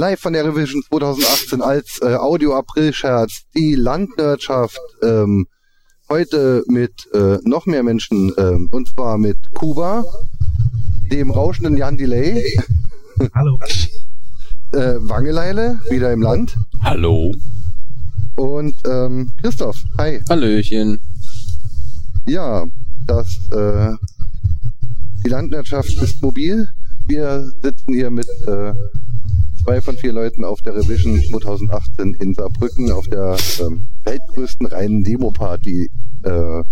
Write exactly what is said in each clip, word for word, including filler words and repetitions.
live von der Revision zweitausendachtzehn als äh, Audio-April-Scherz, die Landwirtschaft, ähm, heute mit äh, noch mehr Menschen, ähm, und zwar mit Kuba, dem rauschenden Jan Delay. Hallo. äh, Wangeleile, wieder im Land. Hallo. Und ähm, Christoph, hi. Hallöchen. Ja, das, äh, die Landwirtschaft ist mobil. Wir sitzen hier mit äh, zwei von vier Leuten auf der Revision zweitausendachtzehn in Saarbrücken auf der ähm, weltgrößten reinen Demo-Party, äh,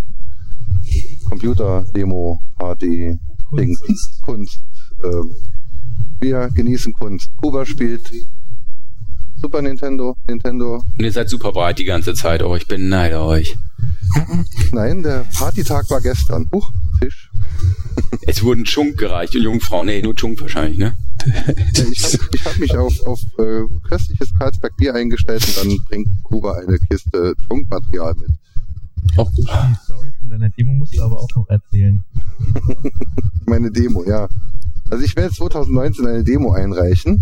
Computer-Demo-Party, Kunst. Dings, Kunst. Äh, wir genießen Kunst. Kuba spielt Super Nintendo, Nintendo. Und ihr seid super breit die ganze Zeit. Oh, ich beneide euch. Nein, der Partytag war gestern. Huch, Fisch. Es wurden Chunk gereicht und Jungfrauen. Nee, nur Chunk wahrscheinlich, ne? Ich habe ich hab mich auf, auf äh, köstliches Karlsberg Bier eingestellt und dann bringt Kuba eine Kiste Chunkmaterial mit. Auch gut. Die Story von deiner Demo musst du aber auch noch erzählen. Meine Demo, ja. Also ich werde zweitausendneunzehn eine Demo einreichen.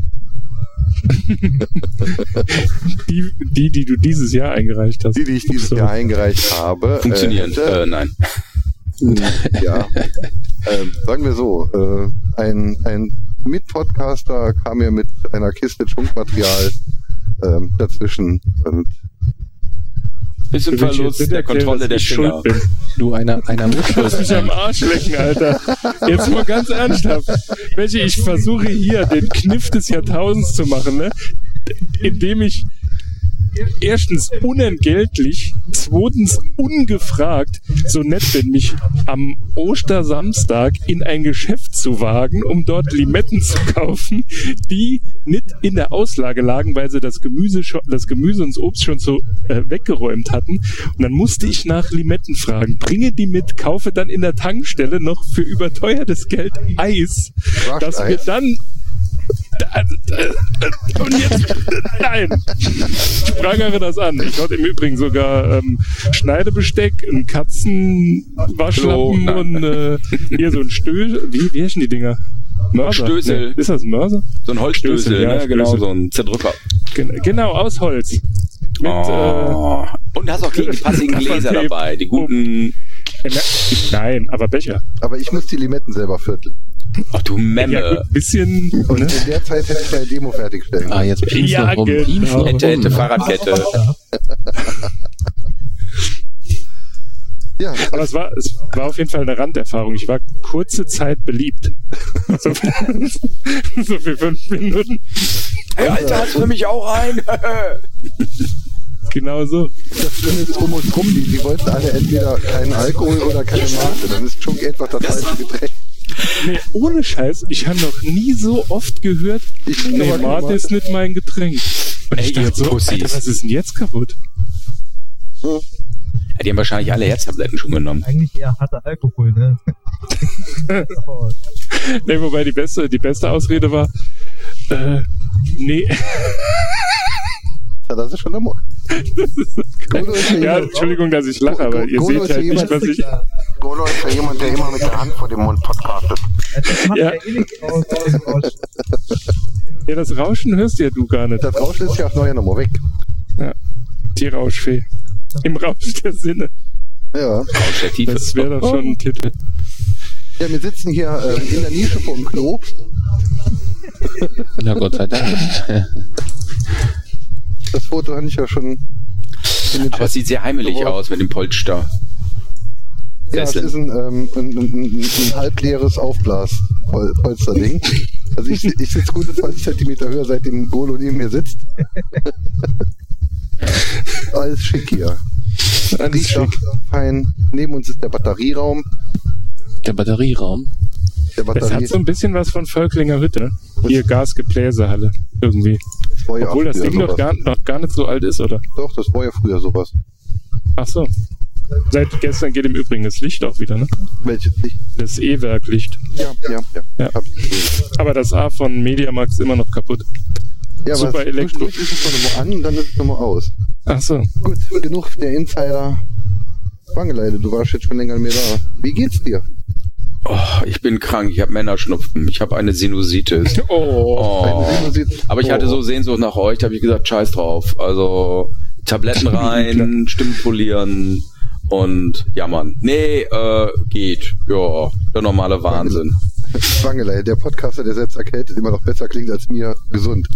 die, die, die du dieses Jahr eingereicht hast. Die, die ich dieses Jahr eingereicht habe. Funktionieren. Äh, äh, nein. Ja. ähm, sagen wir so, äh, ein, ein Mitpodcaster kam mir mit einer Kiste Chunkmaterial ähm, dazwischen und Bis im Verlust der Kontrolle der Finger. Du, einer, einer muss Du musst mich am Arsch lecken, Alter. Jetzt mal ganz ernsthaft. Welche, ich versuche hier den Kniff des Jahrtausends zu machen, ne? Indem ich erstens unentgeltlich, zweitens ungefragt so nett bin, mich am Ostersamstag in ein Geschäft zu wagen, um dort Limetten zu kaufen, die nicht in der Auslage lagen, weil sie das Gemüse schon, das Gemüse und das Obst schon so äh, weggeräumt hatten. Und dann musste ich nach Limetten fragen. Bringe die mit, kaufe dann in der Tankstelle noch für überteuertes Geld Eis, Rush dass Eis. wir dann und jetzt, nein, ich prangere das an. Ich hatte im Übrigen sogar ähm, Schneidebesteck, einen Katzenwaschlappen und äh, hier so ein Stößel. Wie, wie heißen die Dinger? Mörser? Stößel. Nee, ist das ein Mörser? So ein Holzstößel, Stößel, ja, ne? Genau, Stößel. so ein Zerdrücker. Gen- genau, aus Holz. Mit, Oh. Und hast auch die passigen Gläser Tape. dabei, die guten. äh, nein, aber Becher. aber ich muss die Limetten selber vierteln. Ach du Memme. Ja, gut, ein bisschen. Und Ne? in der Zeit hätte ich eine Demo fertigstellen. Ah, jetzt pienst Ja, du rum. genau. Pienst du Hätte, hätte, rum. Fahrradkette. Ja, Aber es war, es war auf jeden Fall eine Randerfahrung. Ich war kurze Zeit beliebt. So, so für fünf Minuten. Hey, Alter, hast du für mich auch ein? Genau so. das Schlimme ist drum und drum, die, die wollten alle entweder keinen Alkohol oder keine Mate. Dann ist Chunk einfach das falsche Getränk. Nee, ohne Scheiß, ich habe noch nie so oft gehört, Ich trinke nee, aber keine Mate Mate. ist nicht mein Getränk. Und ich Ey, ihr dachte so, Pussys. Alter, was ist denn jetzt kaputt? Hm. Ja, die haben wahrscheinlich alle Herztabletten schon genommen. Eigentlich eher harter Alkohol, ne? Oh, Nee, wobei die beste, die beste Ausrede war, äh, nee, Ja, das ist schon der Mo- Golo ist ja ja, jemand- Entschuldigung, dass ich lache, aber ihr Golo seht ist halt ja nicht, jemand- was ich, Golo ist ja jemand, der immer mit der Hand vor dem Mund podcastet. das macht Ja. ja, eh nichts aus, aus dem Rausch. ja, das Rauschen hörst ja du gar nicht. Das Rauschen ist ja auf neue Nummer weg. Die Rauschfee. Im Rausch der Sinne. Ja. Aus der Tiefe. Das wäre doch schon ein Titel. Ja, wir sitzen hier ähm, in der Nische vor dem Klo. Na Gott sei Dank. Das Foto habe ich ja schon in den Aber Chat. es sieht sehr heimelig aus mit dem Polster. Ja, es Sessel. ist ein, ähm, ein, ein, ein, ein halbleeres Aufblas-Polsterding. Also ich, ich sitze gute zwanzig Zentimeter höher, seitdem Golo neben mir sitzt. Alles schick hier. Alles Riecht auch schick. fein. Neben uns ist der Batterieraum. Der Batterieraum. Der Das hat Batterie so ein bisschen was von Völklinger Hütte, ne? Hier Gasgebläsehalle, irgendwie. das war ja Obwohl das früher Ding noch sowas. gar, noch gar nicht so alt ist, oder? Doch, das war ja früher sowas. Ach so. Seit gestern geht im Übrigen das Licht auch wieder, ne? Welches Licht? Das E-Werk-Licht. Ja, ja, ja. Ja. Hab ich gesehen. Aber das A von Mediamarkt ist immer noch kaputt. Ja, Super aber es- Elektro. zwischendurch ist es noch nochmal an, dann ist es nochmal aus. Ach so. Gut, genug der Insider. Wangeleide, du warst jetzt schon länger mehr da. Wie geht's dir? Oh, ich bin krank, ich habe Männerschnupfen, ich habe eine Sinusitis. Oh. Oh. Aber ich hatte so Sehnsucht nach euch, da habe ich gesagt, scheiß drauf. Also Tabletten rein, Stimmen polieren und jammern. Nee, äh, geht. Ja, der normale Wahnsinn. Wangelei, der Podcaster, der selbst erkältet, immer noch besser klingt als mir gesund.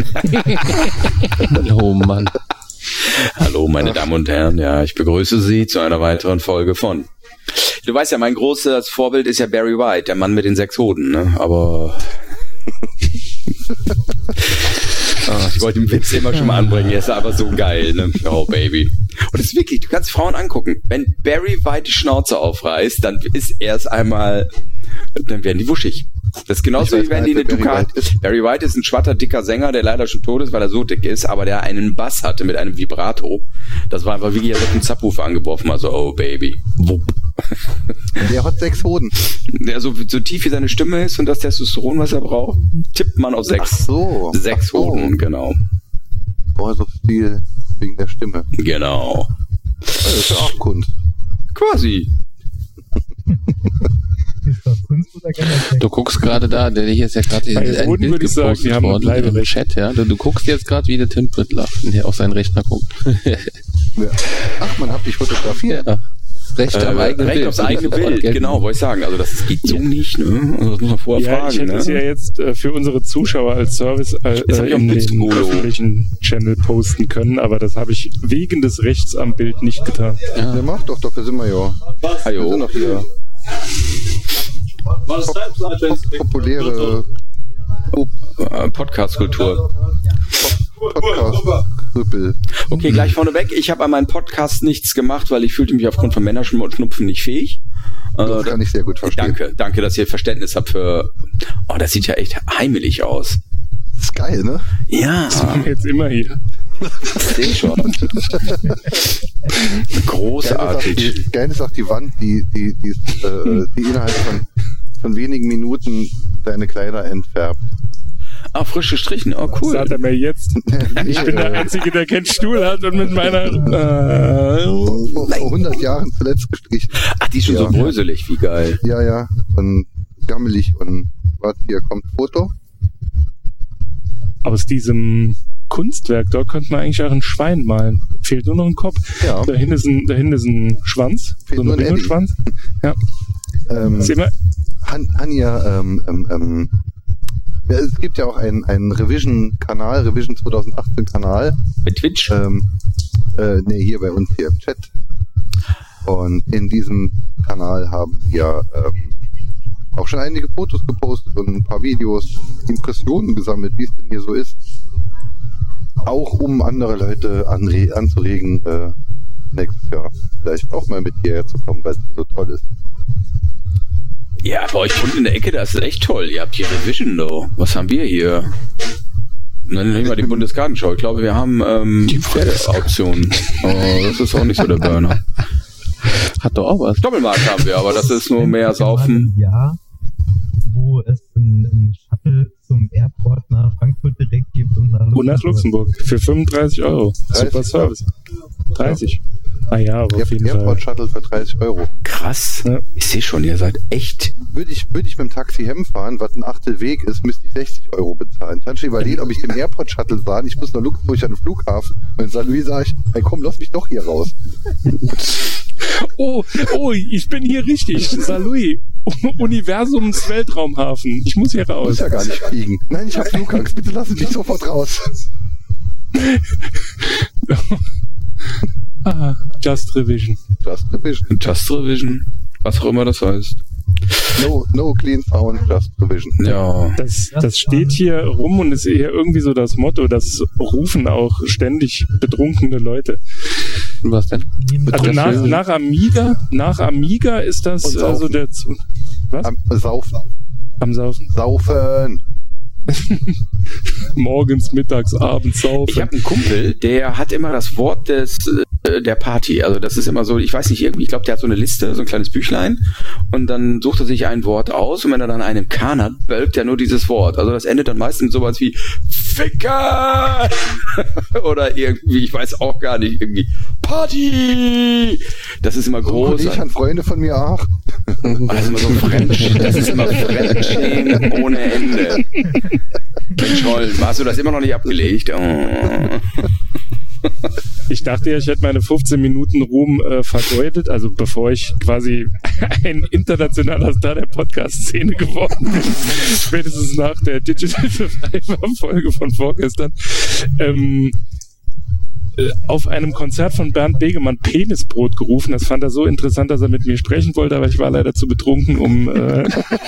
Oh Mann. Hallo, meine Damen und Herren. Ja, ich begrüße Sie zu einer weiteren Folge von... Du weißt ja, mein großes Vorbild ist ja Barry White, der Mann mit den sechs Hoden, ne? Aber... oh, ich wollte den Witz immer schon mal anbringen, er ist aber so geil, ne? Oh, Baby. Und es ist wirklich, du kannst Frauen angucken. Wenn Barry White die Schnauze aufreißt, dann ist er es einmal... Dann werden die wuschig. Das ist genauso, wie wenn die eine Ducat... Barry White ist ein schwatter, dicker Sänger, der leider schon tot ist, weil er so dick ist, aber der einen Bass hatte mit einem Vibrato. Das war einfach wirklich, als hätte ein Subwoofer angeworfen. Also, oh, Baby. Wupp. Der hat sechs Hoden. Der so, so tief wie seine Stimme ist und das Testosteron, was er braucht, tippt man auf sechs. Ach so. Sechs Ach so. Hoden, genau. Boah, so viel wegen der Stimme. Genau. Das ist ja auch Kunst. Quasi. Ist das Kunst oder generell? Du guckst gerade da, der hier ist ja gerade Bei ein Hoden Bild würde ich sagen, gepostet die haben worden Bleibe im recht. Chat, ja. Du, du guckst jetzt gerade, wie der Tim Prittler der auf seinen Rechner guckt. Ja. Ach, man hat dich fotografiert. Ja. Recht Äh, am eigenen Recht Bild. aufs eigene Sofort Bild, gelten. genau, wollte ich sagen. Also das geht so nicht, ne? Also das muss man vorher Ja, fragen, ich hätte ne? es ja jetzt äh, für unsere Zuschauer als Service äh, Jetzt hab ich auch in ein den Blitzpolo. öffentlichen Channel posten können, aber das habe ich wegen des Rechts am Bild nicht getan. Ja. Der macht doch, dafür sind wir ja. Wir sind Hallo. noch hier. Populäre Äh, Podcast-Kultur. Podcast-Rüppel. Okay, gleich vorneweg. Ich habe an meinem Podcast nichts gemacht, weil ich fühlte mich aufgrund von Männerschnupfen nicht fähig. Äh, Das kann ich sehr gut verstehen. Danke, danke, dass ihr Verständnis habt für... Oh, das sieht ja echt heimelig aus. Das ist geil, ne? Ja, Jetzt immer hier. ich sehe schon. Großartig. Geil ist auch die, geil ist auch die Wand, die, die, die, ist, äh, die innerhalb von, von wenigen Minuten deine Kleider entfärbt. Ah, frisch gestrichen. Oh, Das cool. sagt er mir jetzt. Ich bin der Einzige, der keinen Stuhl hat und mit meiner... Äh, Vor, vor hundert Jahren zuletzt gestrichen. Ach, die ist schon Ja. so bröselig. Wie geil. Ja, ja. Und gammelig. Und warte, hier kommt Foto. aus diesem Kunstwerk, dort könnte man eigentlich auch ein Schwein malen. Fehlt nur noch ein Kopf. Ja. Da hinten ist ein, da hinten ist ein Schwanz. Fehlt so ein nur ein Eddie. Ringelschwanz. Ja. Ähm, Ist immer, Han, Hanja, ähm, ähm, ähm, ja, es gibt ja auch einen, einen Revision-Kanal, Revision zwanzig achtzehn-Kanal. Bei Twitch? Ähm, äh, nee, hier bei uns hier im Chat. Und in diesem Kanal haben wir ähm, auch schon einige Fotos gepostet und ein paar Videos, Impressionen gesammelt, wie es denn hier so ist. Auch um andere Leute anre- anzuregen, äh, nächstes Jahr vielleicht auch mal mit hierher zu kommen, weil es so toll ist. Ja, bei euch unten in der Ecke, das ist echt toll. Ihr habt hier Revision, though. Was haben wir hier? Dann nehmen wir die Bundesgartenschau. Ich glaube, wir haben ähm, die Pferdeauktion. Oh, das ist auch nicht so der Burner. Hat doch auch was. Doppelmarkt haben wir, aber das ist nur mehr Saufen. Ja, wo es einen Shuttle zum Airport nach Frankfurt direkt gibt und nach und nach Luxemburg. Für fünfunddreißig Euro. Super dreißig, Service. dreißig. Ah ja, aber Ihr auf habt jeden Fall. Airport Shuttle für dreißig Euro. Krass. Ja. Ich sehe schon, ihr seid echt... Würde ich, würde ich mit dem Taxi hinfahren, was ein Achtel Weg ist, müsste ich sechzig Euro bezahlen. Ich hatte schon überlegt, ob ich dem Airport Shuttle fahre. Ich muss nach Luxemburg an den Flughafen. Und in Sankt Louis sage ich, hey komm, lass mich doch hier raus. Oh, oh, ich bin hier richtig. Saint-Louis. Universums Weltraumhafen. Ich muss hier Ich raus. muss ja gar nicht fliegen. Nein, ich habe Flugangst. Bitte lassen Sie mich sofort raus. Ah, Just Revision. Just Revision. Just Revision. Was auch immer das heißt. No, no clean sound, just Revision. Ja. Das, das steht hier rum und ist eher irgendwie so das Motto. Das rufen auch ständig betrunkene Leute. Was denn? Also nach, nach Amiga, nach Amiga ist das Und saufen. also der Z- was? Am, saufen. Am Saufen. Saufen. Morgens, mittags, abends saufen. Ich habe einen Kumpel, der hat immer das Wort des äh, der Party. Also das ist immer so, ich weiß nicht, irgendwie, ich glaube, der hat so eine Liste, so ein kleines Büchlein und dann sucht er sich ein Wort aus und wenn er dann einen Kahn hat, bölkt er nur dieses Wort. Also das endet dann meistens mit sowas wie Fick Ficker! Oder irgendwie, ich weiß auch gar nicht, irgendwie Party! Das ist immer groß. Ich an Freunde von mir auch. Das ist immer so Fremdschämen. Das ist immer Fremdschämen ohne Ende. Mensch, Holm, hast du das immer noch nicht abgelegt? Oh. Ich dachte ja, ich hätte meine fünfzehn Minuten Ruhm äh, vergeudet, also bevor ich quasi ein internationaler Star der Podcast-Szene geworden bin, spätestens nach der Digital Survivor-Folge von vorgestern, ähm, äh, auf einem Konzert von Bernd Begemann Penisbrot gerufen. Das fand er so interessant, dass er mit mir sprechen wollte, aber ich war leider zu betrunken, um, äh, um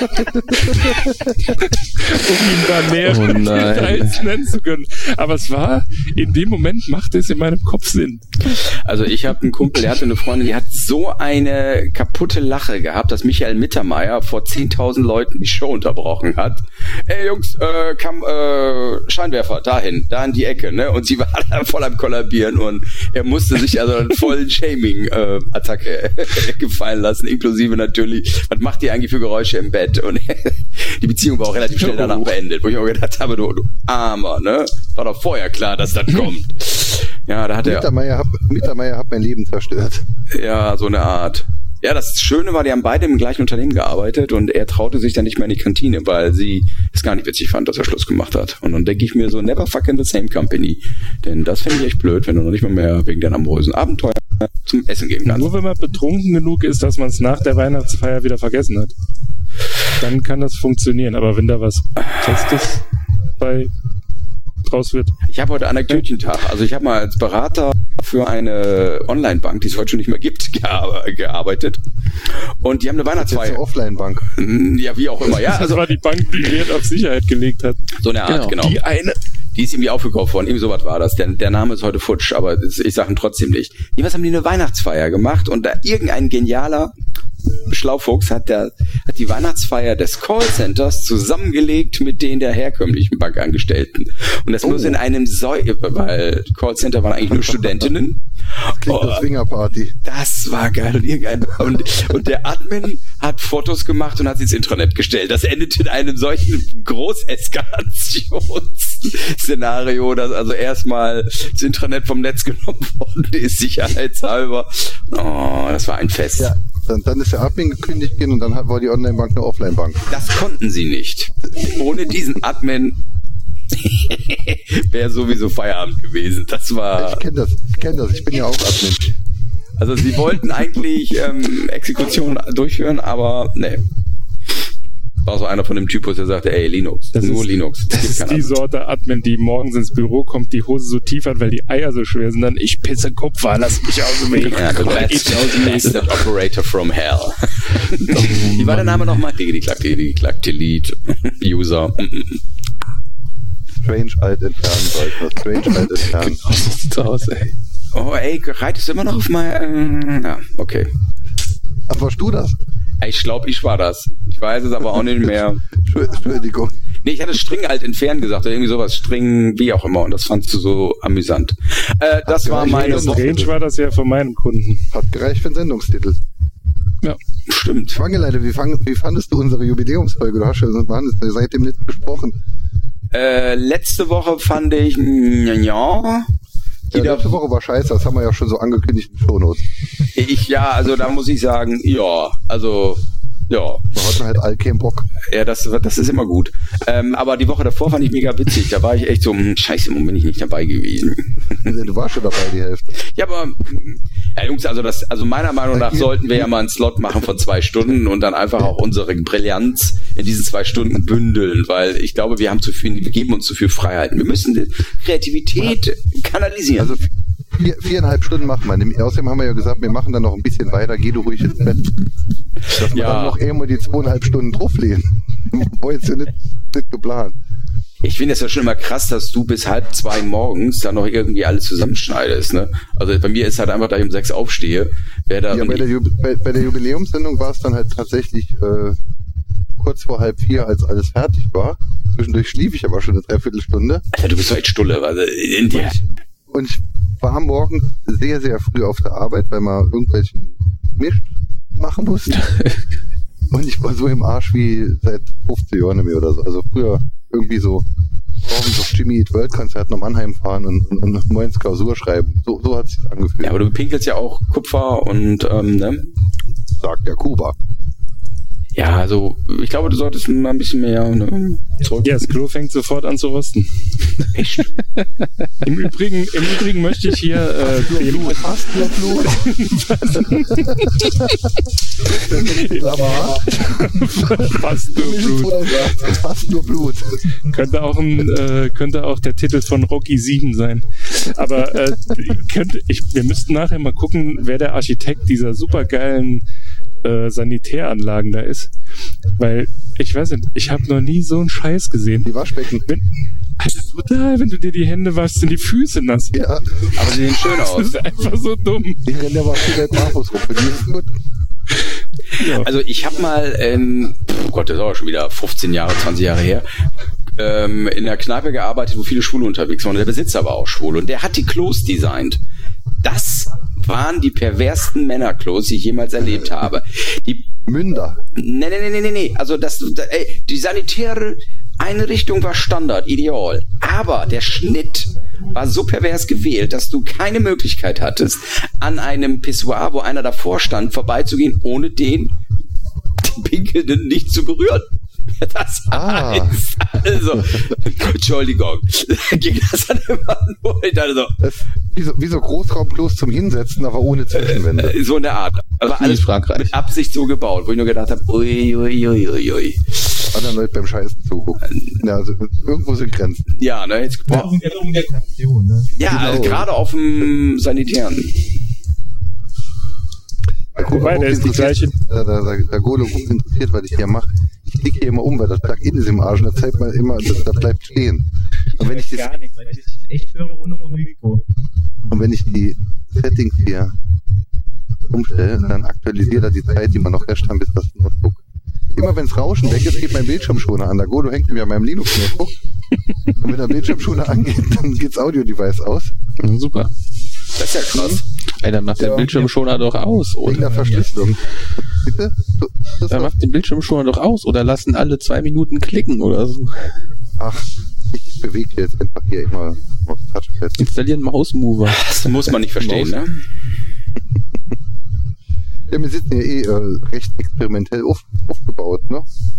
ihm da nähere Oh nein. Details nennen zu können. Aber es war, in dem Moment machte es in meinem Kopf Sinn. Also ich habe einen Kumpel, der hatte eine Freundin, die hat so eine kaputte Lache gehabt, dass Michael Mittermeier vor zehntausend Leuten die Show unterbrochen hat. Ey Jungs, äh, kam äh, Scheinwerfer dahin, da in die Ecke, ne? Und sie war da voll am Kollabieren und er musste sich also einen vollen Shaming-Attacke äh, gefallen lassen, inklusive natürlich, was macht die eigentlich für Geräusche im Bett? Und die Beziehung war auch relativ schnell danach beendet, wo ich auch gedacht habe, du, du Armer, ne? War doch vorher klar, dass das kommt. Ja, da hat er... Mittermeier hat, Mittermeier hat mein Leben zerstört. Ja, so eine Art. Ja, das Schöne war, die haben beide im gleichen Unternehmen gearbeitet und er traute sich dann nicht mehr in die Kantine, weil sie es gar nicht witzig fand, dass er Schluss gemacht hat. Und dann denke ich mir so, never fuck in the same company. Denn das finde ich echt blöd, wenn du noch nicht mal mehr wegen deinem amorösen Abenteuer zum Essen gehen kannst. Nur wenn man betrunken genug ist, dass man es nach der Weihnachtsfeier wieder vergessen hat. Dann kann das funktionieren. Aber wenn da was Festes bei draus wird. Ich habe heute Anekdötchentag. Also ich habe mal als Berater für eine Online-Bank, die es heute schon nicht mehr gibt, gearbeitet. Und die haben eine Weihnachtsfeier. Das ist eine Offline-Bank. Ja, wie auch immer. Ja, Das also war die Bank, die Wert auf Sicherheit gelegt hat. so eine Art, genau. Genau. Die eine, die ist irgendwie aufgekauft worden. Irgendwie sowas war das. Der, der Name ist heute futsch, aber das, ich sage ihn trotzdem nicht. Jedenfalls haben die eine Weihnachtsfeier gemacht und da irgendein genialer Schlaufuchs hat, der, hat die Weihnachtsfeier des Callcenters zusammengelegt mit denen der herkömmlichen Bankangestellten. Und das Oh. muss in einem Säu, weil Callcenter waren eigentlich nur Studentinnen. Klingt Oh. nach Swingerparty. Das war geil. Und, irgendein, und, und der Admin hat Fotos gemacht und hat sie ins Intranet gestellt. Das endet in einem solchen Großeskalationsszenario, dass also erstmal das Intranet vom Netz genommen worden ist, sicherheitshalber. Oh, das war ein Fest. Ja, dann, dann ist der Admin gekündigt gehen und dann hat, war die Online-Bank eine Offline-Bank. Das konnten sie nicht. Ohne diesen Admin wäre sowieso Feierabend gewesen. Das war... Ich kenne das, ich kenne das, ich bin ja auch Admin. Also sie wollten eigentlich ähm, Exekutionen durchführen, aber ne. War so einer von dem Typus, der sagte, ey, Linux, Das nur ist- Linux. Das ist die Sorte Admin, die morgens ins Büro kommt, die Hose so tief hat, weil die Eier so schwer sind, dann ich pisse Kupfer, lass mich aus dem Weg. Ja, the best, best operator from hell. Wie war der Name nochmal? Digi, klack, digi, klack, delete, User. Strange alt entfernen sollte. Strange alt entfernen. Genau so sieht's aus, ey. Oh, ey, reitest du immer noch auf mein... Äh, ja, okay. Ach, warst du das? Ich glaube, ich war das. Ich weiß es aber auch nicht mehr. Entschuldigung. Nee, ich hatte String halt entfernen gesagt, oder irgendwie sowas, String, wie auch immer, und das fandst du so amüsant. Äh, das war meine gereicht, Woche. Range war das ja von meinem Kunden. Hat gereicht für den Sendungstitel. Stimmt. Schwangeleite, wie, fang, wie fandest du unsere Jubiläumsfolge? Du hast ja seitdem nicht gesprochen. Äh, letzte Woche fand ich, ja, ja. Ja, letzte Woche war scheiße, das haben wir ja schon so angekündigt in den Shownotes. Ich, ja, also da muss ich sagen, ja, also, ja. Da hatten halt all keinen Bock. Ja, das, das ist immer gut. Ähm, aber die Woche davor fand ich mega witzig. Da war ich echt so, hm, scheiße, warum bin ich nicht dabei gewesen? Du warst schon dabei, die Hälfte. Ja, aber, ja, Jungs, also das, also meiner Meinung nach sollten wir ja mal einen Slot machen von zwei Stunden und dann einfach auch unsere Brillanz in diesen zwei Stunden bündeln, weil ich glaube, wir haben zu viel, wir geben uns zu viel Freiheiten. Wir müssen die Kreativität kanalisieren. Also vier, viereinhalb Stunden machen wir. Außerdem haben wir ja gesagt, wir machen dann noch ein bisschen weiter, geh du ruhig ins Bett. Dass wir Ja. dann noch irgendwo die zweieinhalb Stunden drauflegen. War jetzt ja nicht, nicht geplant. Ich finde es ja schon immer krass, dass du bis halb zwei morgens dann noch irgendwie alles zusammenschneidest, ne? Also bei mir ist halt einfach, da ich um sechs aufstehe, wer da... Ja, bei der, Ju- bei, bei der Jubiläumssendung war es dann halt tatsächlich äh, kurz vor halb vier, als alles fertig war. Zwischendurch schlief ich aber schon eine Dreiviertelstunde. Alter, du bist doch echt Stulle, also in dir. Und ich war morgens sehr, sehr früh auf der Arbeit, weil man irgendwelchen Mist machen musste. Und ich war so im Arsch wie seit fünfzehn Jahren nicht mehr oder so. Also früher irgendwie so brauchen doch Jimmy Eat World Konzert nach Mannheim fahren und, und, und Moins Klausur schreiben. So, so hat es sich angefühlt. Ja, aber du pinkelst ja auch Kupfer und, ähm, ne? Sagt der Kuba. Ja, also, ich glaube, du solltest mal ein bisschen mehr, ne, zurück. Ja, das Klo fängt sofort an zu rosten. Echt? Im Übrigen, im Übrigen möchte ich hier, äh, dem, Fast nur Blut. fast nur Blut. Fast nur Blut. Könnte auch ein, äh, könnte auch der Titel von Rocky sieben sein. Aber äh, könnte, ich, wir müssten nachher mal gucken, wer der Architekt dieser supergeilen äh, Sanitäranlagen da ist. Weil, ich weiß nicht, ich habe noch nie so einen Scheiß gesehen. Die Waschbecken. Wenn, Alter, brutal, wenn du dir die Hände waschst, sind die Füße nass. Ja. Aber sie sehen schön Das aus. ist einfach so dumm. Die rennen aber viel Geld barfuß rum. Für die ist es gut. Ja. Also ich habe mal, ähm, oh Gott, das ist auch schon wieder fünfzehn Jahre, zwanzig Jahre her, ähm, in einer Kneipe gearbeitet, wo viele Schwule unterwegs waren. Und der Besitzer war auch schwul. Und der hat die Klos designt. Das waren die perversten Männerklos, die ich jemals erlebt habe. Die Münder. Nee, nee, nee, nee, nee. Also das, da, ey, die sanitäre Einrichtung war Standard, ideal. Aber der Schnitt war so pervers gewählt, dass du keine Möglichkeit hattest, an einem Pissoir, wo einer davor stand, vorbeizugehen, ohne den, den Pinkelnden nicht zu berühren. Das Ah. heißt, also, Entschuldigung, ging das dann immer nur, ich dachte so, Das ist wie so, wie so Großraumklos zum Hinsetzen, aber ohne Zwischenwände. so in der Art. Aber Wie alles Frankreich. mit Absicht so gebaut, wo ich nur gedacht habe, ui, ui, ui, ui, ui. Anderen Leuten beim Scheißen zugucken. Ja, also irgendwo sind Grenzen. Ja, ne, jetzt, boah, Um der Kommunikation, ne? ja, Genau. also gerade auf dem Sanitären. Der Wobei, der ist die gleiche- Da, da, da, der Golo gut interessiert, was ich hier mache. Ich klicke hier immer um, weil das Plugin ist im Arsch und das zeigt mal immer, das, das bleibt stehen. Und wenn ich das, Gar nicht, weil ich echt höre ohne Mikro. und wenn ich die Settings hier umstelle, dann aktualisiert er die Zeit, die wir noch recht haben, bis das Notebook. Immer wenn es Rauschen weg ist, geht mein Bildschirmschoner an. Der Golo hängt mir an meinem Linux-Notebook. Und wenn der Bildschirmschoner angeht, dann geht's Audio-Device aus. Ja, super. Das ist ja krass. Ey, dann macht Ja. der Bildschirmschoner doch aus, Wegen der oder? Verschlüsselung. Bitte? Du, das Dann macht den Bildschirmschoner doch aus, oder lassen alle zwei Minuten klicken oder so. Ach, ich bewege jetzt einfach hier immer aufs Touchpad. Installieren Mausmover. Das muss man nicht verstehen, ne? Ja, wir sitzen ja eh äh, recht experimentell auf, aufgebaut, ne?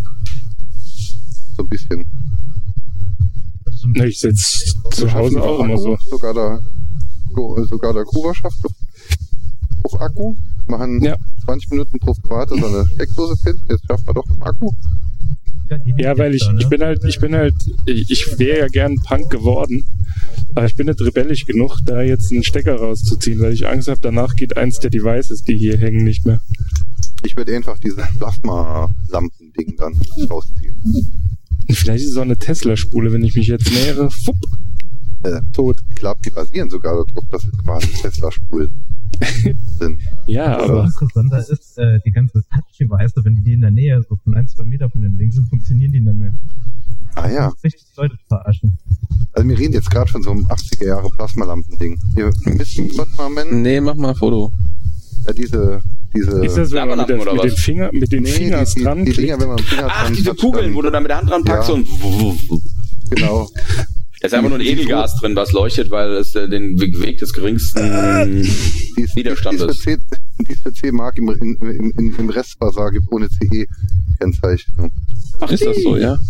So ein bisschen. Na, ich sitze zu Wir Hause schaffen auch auf immer so. Akku, Sogar der, so- sogar der Kuba schafft auf, auf Akku. Machen Ja. zwanzig Minuten drauf gewartet, so eine Steckdose finden. Jetzt schafft man doch im Akku. die Ja, weil ich, Hipster, ne? ich bin halt, ich bin halt, ich, ich wäre ja gern Punk geworden. Aber ich bin nicht rebellisch genug, da jetzt einen Stecker rauszuziehen, weil ich Angst habe, danach geht eins der Devices, die hier hängen, nicht mehr. Ich würde einfach diese Plasma-Lampen-Ding dann rausziehen. Und vielleicht ist es auch eine Tesla-Spule, wenn ich mich jetzt nähere. Fupp, Äh, tot. ich glaube, die basieren sogar darauf, dass es quasi Tesla-Spulen sind. Ja, Aber aber interessanter ist, äh, die ganze Touch-Device, wenn die in der Nähe, so von ein, zwei Meter von den Ding sind, funktionieren die nicht mehr. Ah ja. sechzig Leute verarschen. Also wir reden jetzt gerade von so einem achtziger Jahre Plasmalampending. Hier wissen Gott mal, Man, Nee, mach mal ein Foto. ja, diese, diese, ist das, wenn man mit, der, Lavalampen oder mit den was? Finger, mit den nee, Fingers die, die, dran die klickt? Dinger, wenn man mit dem Finger Ach, dran diese toucht, Kugeln, dann- wo du da mit der Hand dran packst Ja. und genau. da ist einfach nur ein Edelgas drin, was leuchtet, weil es äh, den Weg des geringsten Die ist, Widerstand die ist ist. für zehn, die ist für zehn Mark im, in, im, im, im Restbasar gibt ohne C E-Kennzeichnung. Ach, ist das so, ja?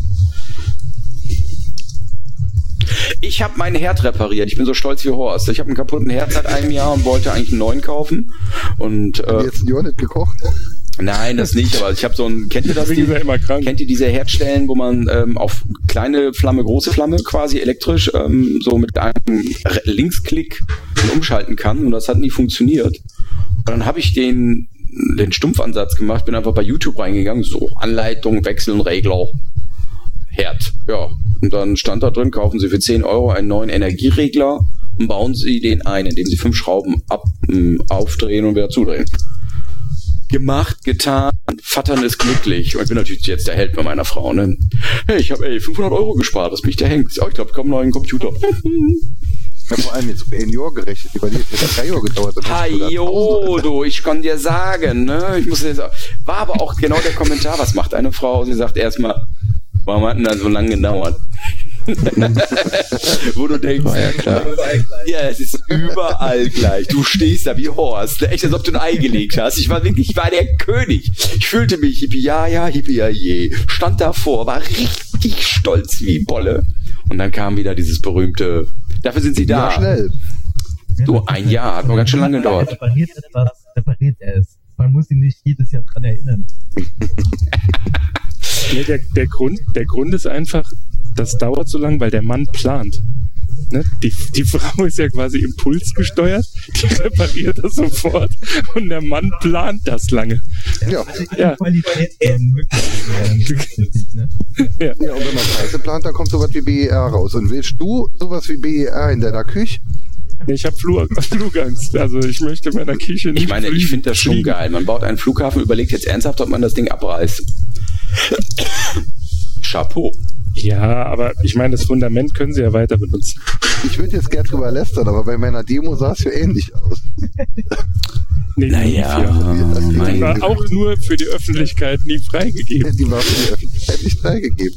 Ich habe meinen Herd repariert. Ich bin so stolz wie Horst. Ich habe einen kaputten Herd seit einem Jahr und wollte eigentlich einen neuen kaufen. Und Haben die äh, jetzt ein Jahr nicht gekocht? nein, das nicht. Aber ich habe so ein. Kennt ihr das? Deswegen ist er immer krank. Kennt ihr diese Herdstellen, wo man ähm, auf kleine Flamme, große Flamme quasi elektrisch ähm, so mit einem Re- Linksklick umschalten kann? Und das hat nie funktioniert. Und dann habe ich den den Stumpfansatz gemacht, bin einfach bei YouTube reingegangen, so Anleitung, Wechseln, Regler, Herd. Ja, und dann stand da drin, kaufen Sie für zehn Euro einen neuen Energieregler und bauen Sie den ein, indem Sie fünf Schrauben ab, ähm, aufdrehen und wieder zudrehen. Gemacht, getan, Vattern ist glücklich. Und ich bin natürlich jetzt der Held bei meiner Frau, ne? Hey, ich habe ey fünfhundert Euro gespart, das mich der hängt. Oh, ich glaube, ich komme einen neuen Computer. Ja, vor allem jetzt ein Jahr gerechnet, über die hat jetzt drei Jahre gedauert. dann hast du da Hajo, tausend- du, ich kann dir sagen, ne? Ich muss dir sagen, war aber auch genau der Kommentar, was macht eine Frau? Sie sagt erstmal, warum hat denn das so lange gedauert? Wo du denkst, War ja klar. ja, es ist überall gleich. Du stehst da wie Horst, ne? Echt, als ob du ein Ei gelegt hast. Ich war wirklich, ich war der König. Ich fühlte mich hippie, ja, ja, hippie, ja, je. Stand davor, war richtig stolz wie Bolle. Und dann kam wieder dieses berühmte, dafür sind sie da. Ja, schnell. So, ein Jahr, hat noch ganz schön lange gedauert. Er repariert etwas, repariert er es. Man muss ihn nicht jedes Jahr dran erinnern. Nee, der, der, Grund, der Grund ist einfach, das dauert so lang, weil der Mann plant. Ne? Die, die Frau ist ja quasi impulsgesteuert, die repariert das sofort und der Mann plant das lange. Ja. Ja. Qualität ähm, wirklich, ne? Ja. Ja, und wenn man Scheiße plant, dann kommt sowas wie B E R raus. Und willst du sowas wie B E R in deiner Küche? Nee, ich habe Flug, Flugangst, also ich möchte in meiner Küche nicht Ich meine, ich fliegen- finde das schon fliegen. geil. Man baut einen Flughafen, überlegt jetzt ernsthaft, ob man das Ding abreißt. Chapeau. Ja, aber ich meine, das Fundament können sie ja weiter benutzen. Ich würde jetzt gern drüber lästern, aber bei meiner Demo sah es ja ähnlich aus. Nee, Naja, Die mein war auch nur für die Öffentlichkeit nie freigegeben. Die war für die Öffentlichkeit nicht freigegeben.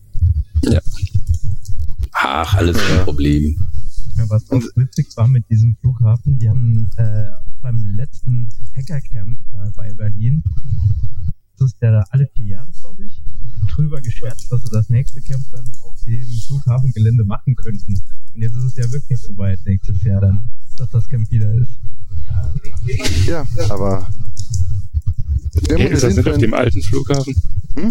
Ach, alles kein Problem. Ja, was auch witzig war mit diesem Flughafen, die haben äh, beim letzten Hackercamp äh, bei Berlin, das ist ja alle vier Jahre, glaube ich, drüber gescherzt, dass sie das nächste Camp dann auf dem Flughafengelände machen könnten. Und jetzt ist es ja wirklich so weit nächstes Jahr dann, dass das Camp wieder ist. Ja, aber wenn Hey, man ist das nicht auf dem alten Flughafen? Hm?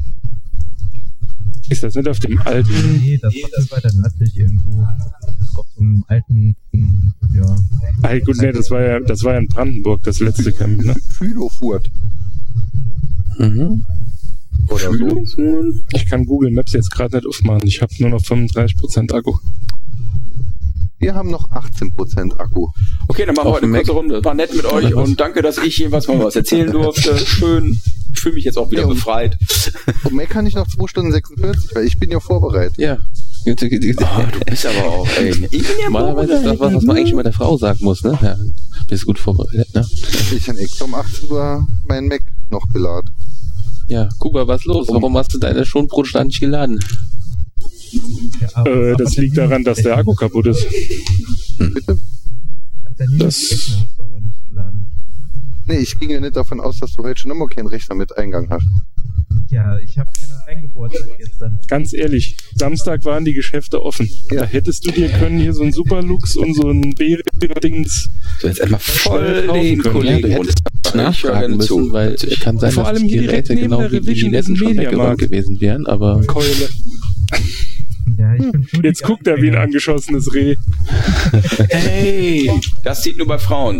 Ist das nicht auf dem alten? Nee, das war viel weiter nördlich irgendwo. Auf so einem alten, ja. Ah, gut, nee, das war ja, das war ja in Brandenburg, das letzte Camp, ne? Fülofurt Mhm. oder so. Ich kann Google Maps jetzt gerade nicht aufmachen. Ich habe nur noch fünfunddreißig Prozent Akku. Wir haben noch achtzehn Prozent Akku. Okay, dann machen wir Auf heute eine dem kurze Mac. Runde. War nett mit euch Oder was? und danke, dass ich jeweils mal was erzählen durfte. Schön. Ich fühle mich jetzt auch wieder Ja, und- befreit. Und mehr kann ich noch zwei Stunden sechsundvierzig, weil ich bin ja vorbereitet. Ja. Oh, du bist aber auch, ey. Ich bin ja Normalerweise ist das was, was man eigentlich immer der Frau sagen muss, ne? Ja, bist gut vorbereitet, ne? Ich habe extra um achtzehn Uhr meinen Mac noch geladen. Ja, Kuba, was los? Warum hast du deine Schonbrotstand nicht geladen? ja aber, Äh, aber das der liegt daran, dass der Akku kaputt ist. Bitte? Der Linux-Rechner das- hast du aber nicht geladen. Nee, ich ging ja nicht davon aus, dass du heute schon immer keinen Rechner mit Eingang hast. Ja, ich habe keine reingebohrt seit gestern. Ganz ehrlich, Samstag waren die Geschäfte offen. Ja. Da hättest du dir können hier so ein Superlux und so ein B-Dings. So, jetzt erstmal voll Schnell kaufen den können. Kollegen Ja, du runter. hättest nachfragen müssen, weil es kann sein, Vor dass allem die hier direkt Geräte neben genau der wie die Revision Linetten ist ein schon weggeräumt Mediamarkt. gewesen wären, aber Keule. Ja, ich bin schon Jetzt guckt er wie ein angeschossenes Reh. Hey, das sieht nur bei Frauen.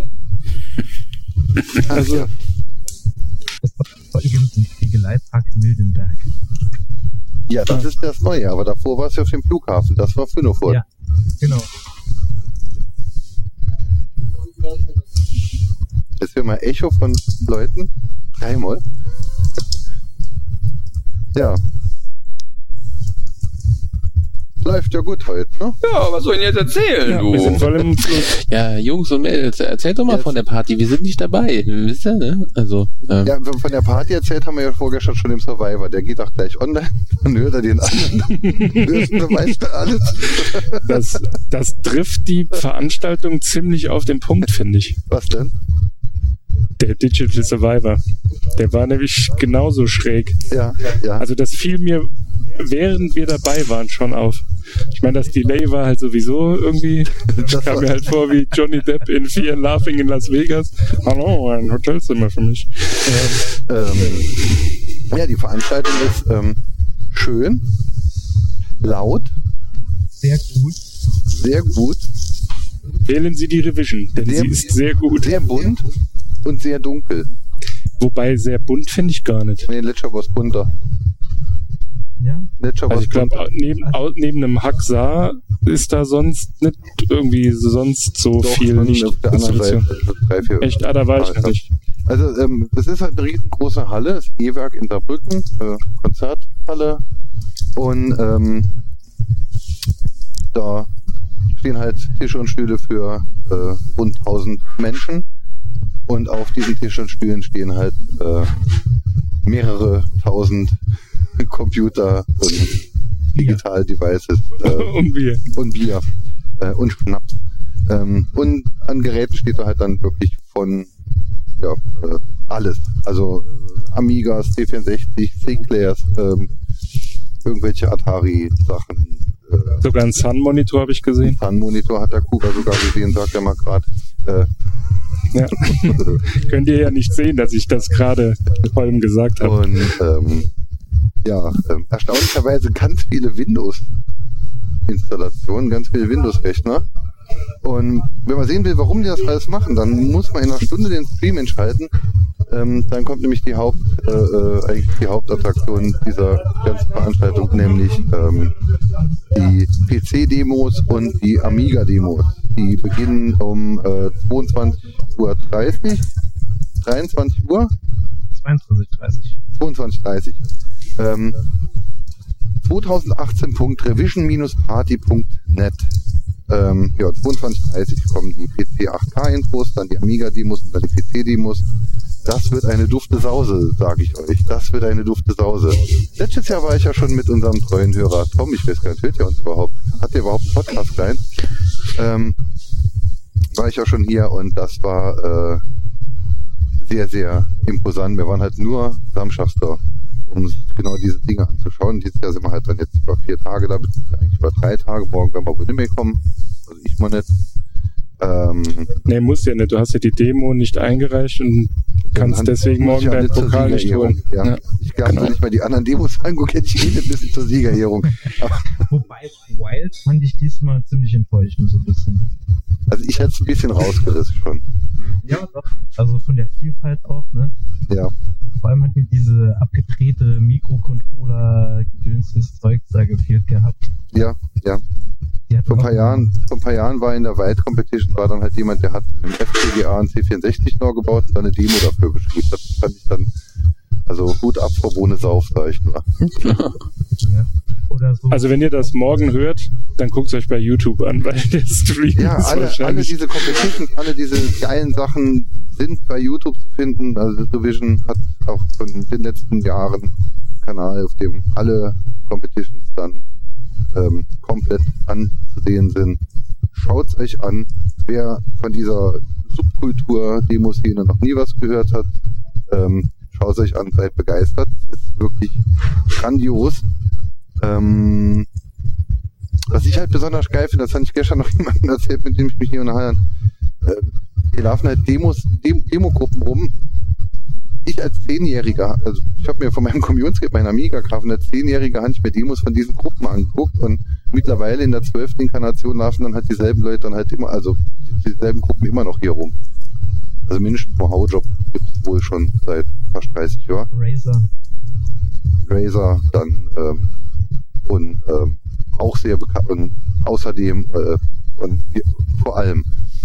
Also, ja. Das war übrigens ein Fliegeleipark Mildenberg. ja, das ist das Neue, aber davor war es ja auf dem Flughafen. Das war Fülofurt. Ja, genau. Jetzt hören wir Echo von Leuten. Dreimal. Ja. Läuft ja gut heute, ne? Ja, was soll ich denn jetzt erzählen, Ja, du? wir sind voll im Fluss. ja, Jungs und Mädels, erzählt doch mal Jetzt. von der Party. Wir sind nicht dabei, wisst ihr, ne? Also, ähm, Ja, von der Party erzählt haben wir ja vorgestern schon im Survivor. Der geht auch gleich online. Dann hört er den an. Dann weiß er alles. Das, das trifft die Veranstaltung ziemlich auf den Punkt, finde ich. Was denn? Der Digital Survivor. Der war nämlich genauso schräg. Ja, ja. Also das fiel mir, während wir dabei waren, schon auf. Ich meine, das Delay war halt sowieso irgendwie, Das kam war- mir halt vor wie Johnny Depp in Fear and Laughing in Las Vegas. Hallo, ein Hotelzimmer für mich. ähm, ja, die Veranstaltung ist ähm, schön, laut, Sehr gut. sehr gut, Wählen Sie die Revision, denn Sehr- sie ist sehr gut. sehr bunt und sehr dunkel. Wobei sehr bunt finde ich gar nicht. Nee, letzter war es bunter. Ja, Letzter war Also es ich glaube, bunter. neben, au- neben einem Haxar ist da sonst nicht irgendwie sonst so Doch, viel schon nicht. auf der anderen Installation. Seite. Drei, vier. Echt? Ah, da war ich noch Alter. nicht. Also, ähm, das ist halt eine riesengroße Halle, das E-Werk in Saarbrücken, äh, Konzerthalle. Und ähm, da stehen halt Tische und Stühle für äh, rund tausend Menschen. Und auf diesen Tischen und Stühlen stehen halt äh, mehrere tausend Computer und Digital Devices. Äh, Und Bier. Und Bier. Äh, und Schnaps. Ähm, und an Geräten steht da halt dann wirklich von ja, äh, alles. Also äh, Amigas, C vierundsechzig, Sinclairs, ähm, irgendwelche Atari-Sachen. Äh, Sogar einen Sun-Monitor habe ich gesehen. Sun-Monitor hat der Kuba sogar gesehen, sagt er mal gerade. Äh, Ja. Könnt ihr ja nicht sehen, dass ich das gerade vorhin gesagt habe. Und ähm, ja, ähm, erstaunlicherweise ganz viele Windows-Installationen, ganz viele Windows-Rechner. Und wenn man sehen will, warum die das alles machen, dann muss man in einer Stunde den Stream entscheiden. Ähm, dann kommt nämlich die Haupt, äh, äh, eigentlich die Hauptattraktion dieser ganzen Veranstaltung, nämlich ähm, die P C-Demos und die Amiga-Demos. Die beginnen um äh, zweiundzwanzig Uhr dreißig, dreiundzwanzig Uhr? zweiundzwanzig Uhr dreißig. zweiundzwanzig Uhr dreißig. Ähm, zweitausendachtzehn punkt revision party punkt net. Ähm, ja, zweiundzwanzig Uhr dreißig kommen die P C acht K-Intros, dann die Amiga-Demos und dann die P C-Demos. Das wird eine dufte Sause, sage ich euch. Das wird eine dufte Sause. Letztes Jahr war ich ja schon mit unserem treuen Hörer Tom, ich weiß gar nicht, hört ihr uns überhaupt? Hat ihr überhaupt einen Podcast klein? Ähm, war ich ja schon hier und das war äh, sehr, sehr imposant. Wir waren halt nur samstags da, um genau diese Dinge anzuschauen. Dieses Jahr sind wir halt dann jetzt über vier Tage da, beziehungsweise eigentlich über drei Tage. Morgen werden wir wohl nicht mehr kommen. Also ich mal nicht. Ähm, nee, musst ja nicht. Du hast ja die Demo nicht eingereicht und kannst dann deswegen morgen deinen Pokal nicht holen. Ja. Ja. Ich glaube, genau. Wenn ich mal die anderen Demos angucke, hätte ich eh ein bisschen zur Siegerehrung. Wobei Wild fand ich diesmal ziemlich enttäuschend, so ein bisschen. Also ich hätte es ein bisschen rausgerissen schon. Ja, doch. Also von der Vielfalt auch, ne? Ja. Vor allem hat mir diese abgedrehte Mikrocontroller-gedönstes Zeug da gefehlt gehabt. Ja, ja. Vor ein paar Jahren, vor ein paar Jahren war in der Wild Competition war dann halt jemand, der hat im F P G A einen C vierundsechzig noch gebaut und dann eine Demo dafür geschrieben. Das fand ich dann, also Hut ab vor Bohne Sauf, sag ich nur. Ja. Oder so. Also wenn ihr das morgen hört, dann guckt es euch bei YouTube an, weil der Stream ja, ist alle, alle diese Competitions, alle diese geilen Sachen sind bei YouTube zu finden. Also Division hat auch schon in den letzten Jahren einen Kanal, auf dem alle Competitions dann ähm, komplett anzusehen sind. Schaut's euch an. Wer von dieser Subkultur-Demo-Szene noch nie was gehört hat, ähm, schaut's euch an, seid begeistert. Es ist wirklich grandios. Ähm, was ich halt besonders geil finde, das habe ich gestern noch jemandem erzählt, mit dem ich mich hier unterhalte. Äh, hier laufen halt Demos, Dem- Demogruppen rum. Ich als Zehnjähriger, also ich habe mir von meinem Community, meiner Amiga kaufen, als Zehnjähriger habe ich mir Demos von diesen Gruppen angeguckt und mittlerweile in der zwölften Inkarnation laufen dann halt dieselben Leute dann halt immer, also dieselben Gruppen immer noch hier rum. Also mindestens mal Howjob gibt es wohl schon seit fast dreißig Jahren. Razer. Razer, dann ähm, und ähm, auch sehr bekannt und außerdem äh, und wir, vor allem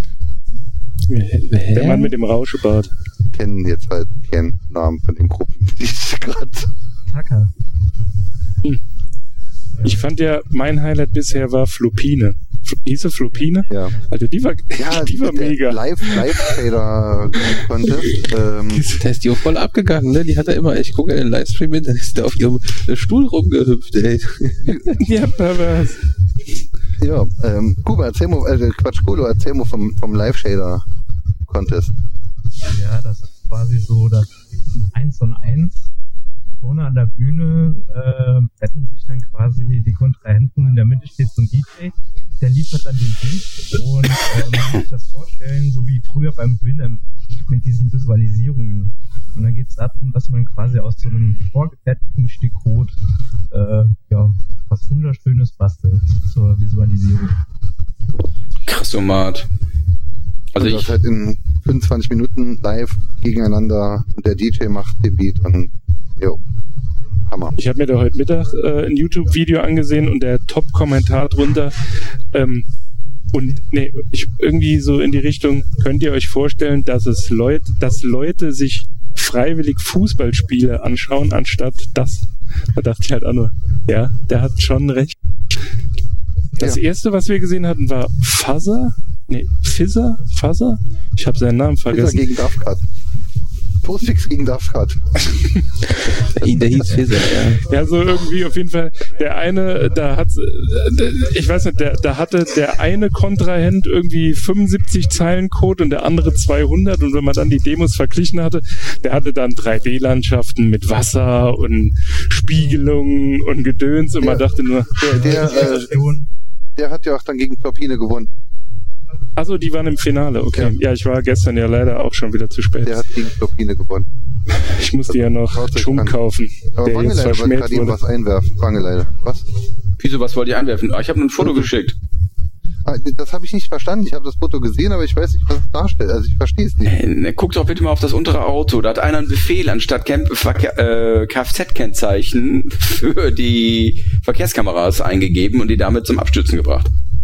der Mann mit dem Rauschebart. Kennen jetzt halt keinen Namen von den Gruppen, die ich gerade. Tacker. Hm. Ich fand ja, mein Highlight bisher war Flopine. Hieß sie Flopine? Ja. Also die war, ja, die war mega. Live, Live-Trader Contest. Ähm, Der ist die auch voll abgegangen, ne? Die hat er immer, ich gucke in den Livestream hin, dann ist der auf ihrem Stuhl rumgehüpft, ey. Ja, pervers. Ja, ähm, Kuba, erzähl mal, äh, Quatsch, Kolo, erzähl mal vom, vom Live-Shader Contest. Ja, das ist quasi so das eins und eins. Vorne an der Bühne äh, betteln sich dann quasi die Kontrahenten. In der Mitte steht so ein D J, der liefert dann den Beat und äh, man muss sich das vorstellen, so wie früher beim Winamp mit diesen Visualisierungen. Und dann geht es darum, dass man quasi aus so einem vorgefertigten Stück Code äh, ja, was Wunderschönes bastelt zur Visualisierung. Krassomat. Also und ich das halt in fünfundzwanzig Minuten live gegeneinander und der D J macht den Beat und jo, Hammer. Ich habe mir da heute Mittag äh, ein YouTube-Video angesehen und der Top-Kommentar drunter ähm, und nee, ich irgendwie so in die Richtung, könnt ihr euch vorstellen, dass es Leute, dass Leute sich freiwillig Fußballspiele anschauen, anstatt das. Da dachte ich halt auch nur, ja, der hat schon recht. Das Ja. erste, was wir gesehen hatten, war Fuzzer. Nee, Fizzer? Fuzzer? Ich habe seinen Namen Ist er vergessen. gegen Dafkat. Postfix gegen Dafkat. Der hieß Feser, ja. Ja, so irgendwie auf jeden Fall. Der eine, da hat, ich weiß nicht, der, da hatte der eine Kontrahent irgendwie fünfundsiebzig Zeilen Code und der andere zweihundert. Und wenn man dann die Demos verglichen hatte, der hatte dann drei D-Landschaften mit Wasser und Spiegelungen und Gedöns. Und man Der- dachte nur, Der, der, äh, der hat ja auch dann gegen Torpine gewonnen. achso, die waren im Finale, okay. Ja. ja, ich war gestern ja leider auch schon wieder zu spät. Der hat gegen Torpine gewonnen. Ich musste ja noch Traut sich Schum an. kaufen, Aber der jetzt Wangeleiter wollte verschmäht gerade ihm wurde. was einwerfen. Wangeleiter. Was? Wieso, was wollt ihr einwerfen? Ah, ich habe nur ein Foto geschickt. Ah, das habe ich nicht verstanden. Ich habe das Foto gesehen, aber ich weiß nicht, was es darstellt. Also ich verstehe es nicht. Äh, Guck doch bitte mal auf das untere Auto. Da hat einer einen Befehl anstatt Camp Verkehr, äh, Kfz-Kennzeichen für die Verkehrskameras eingegeben und die damit zum Abstürzen gebracht.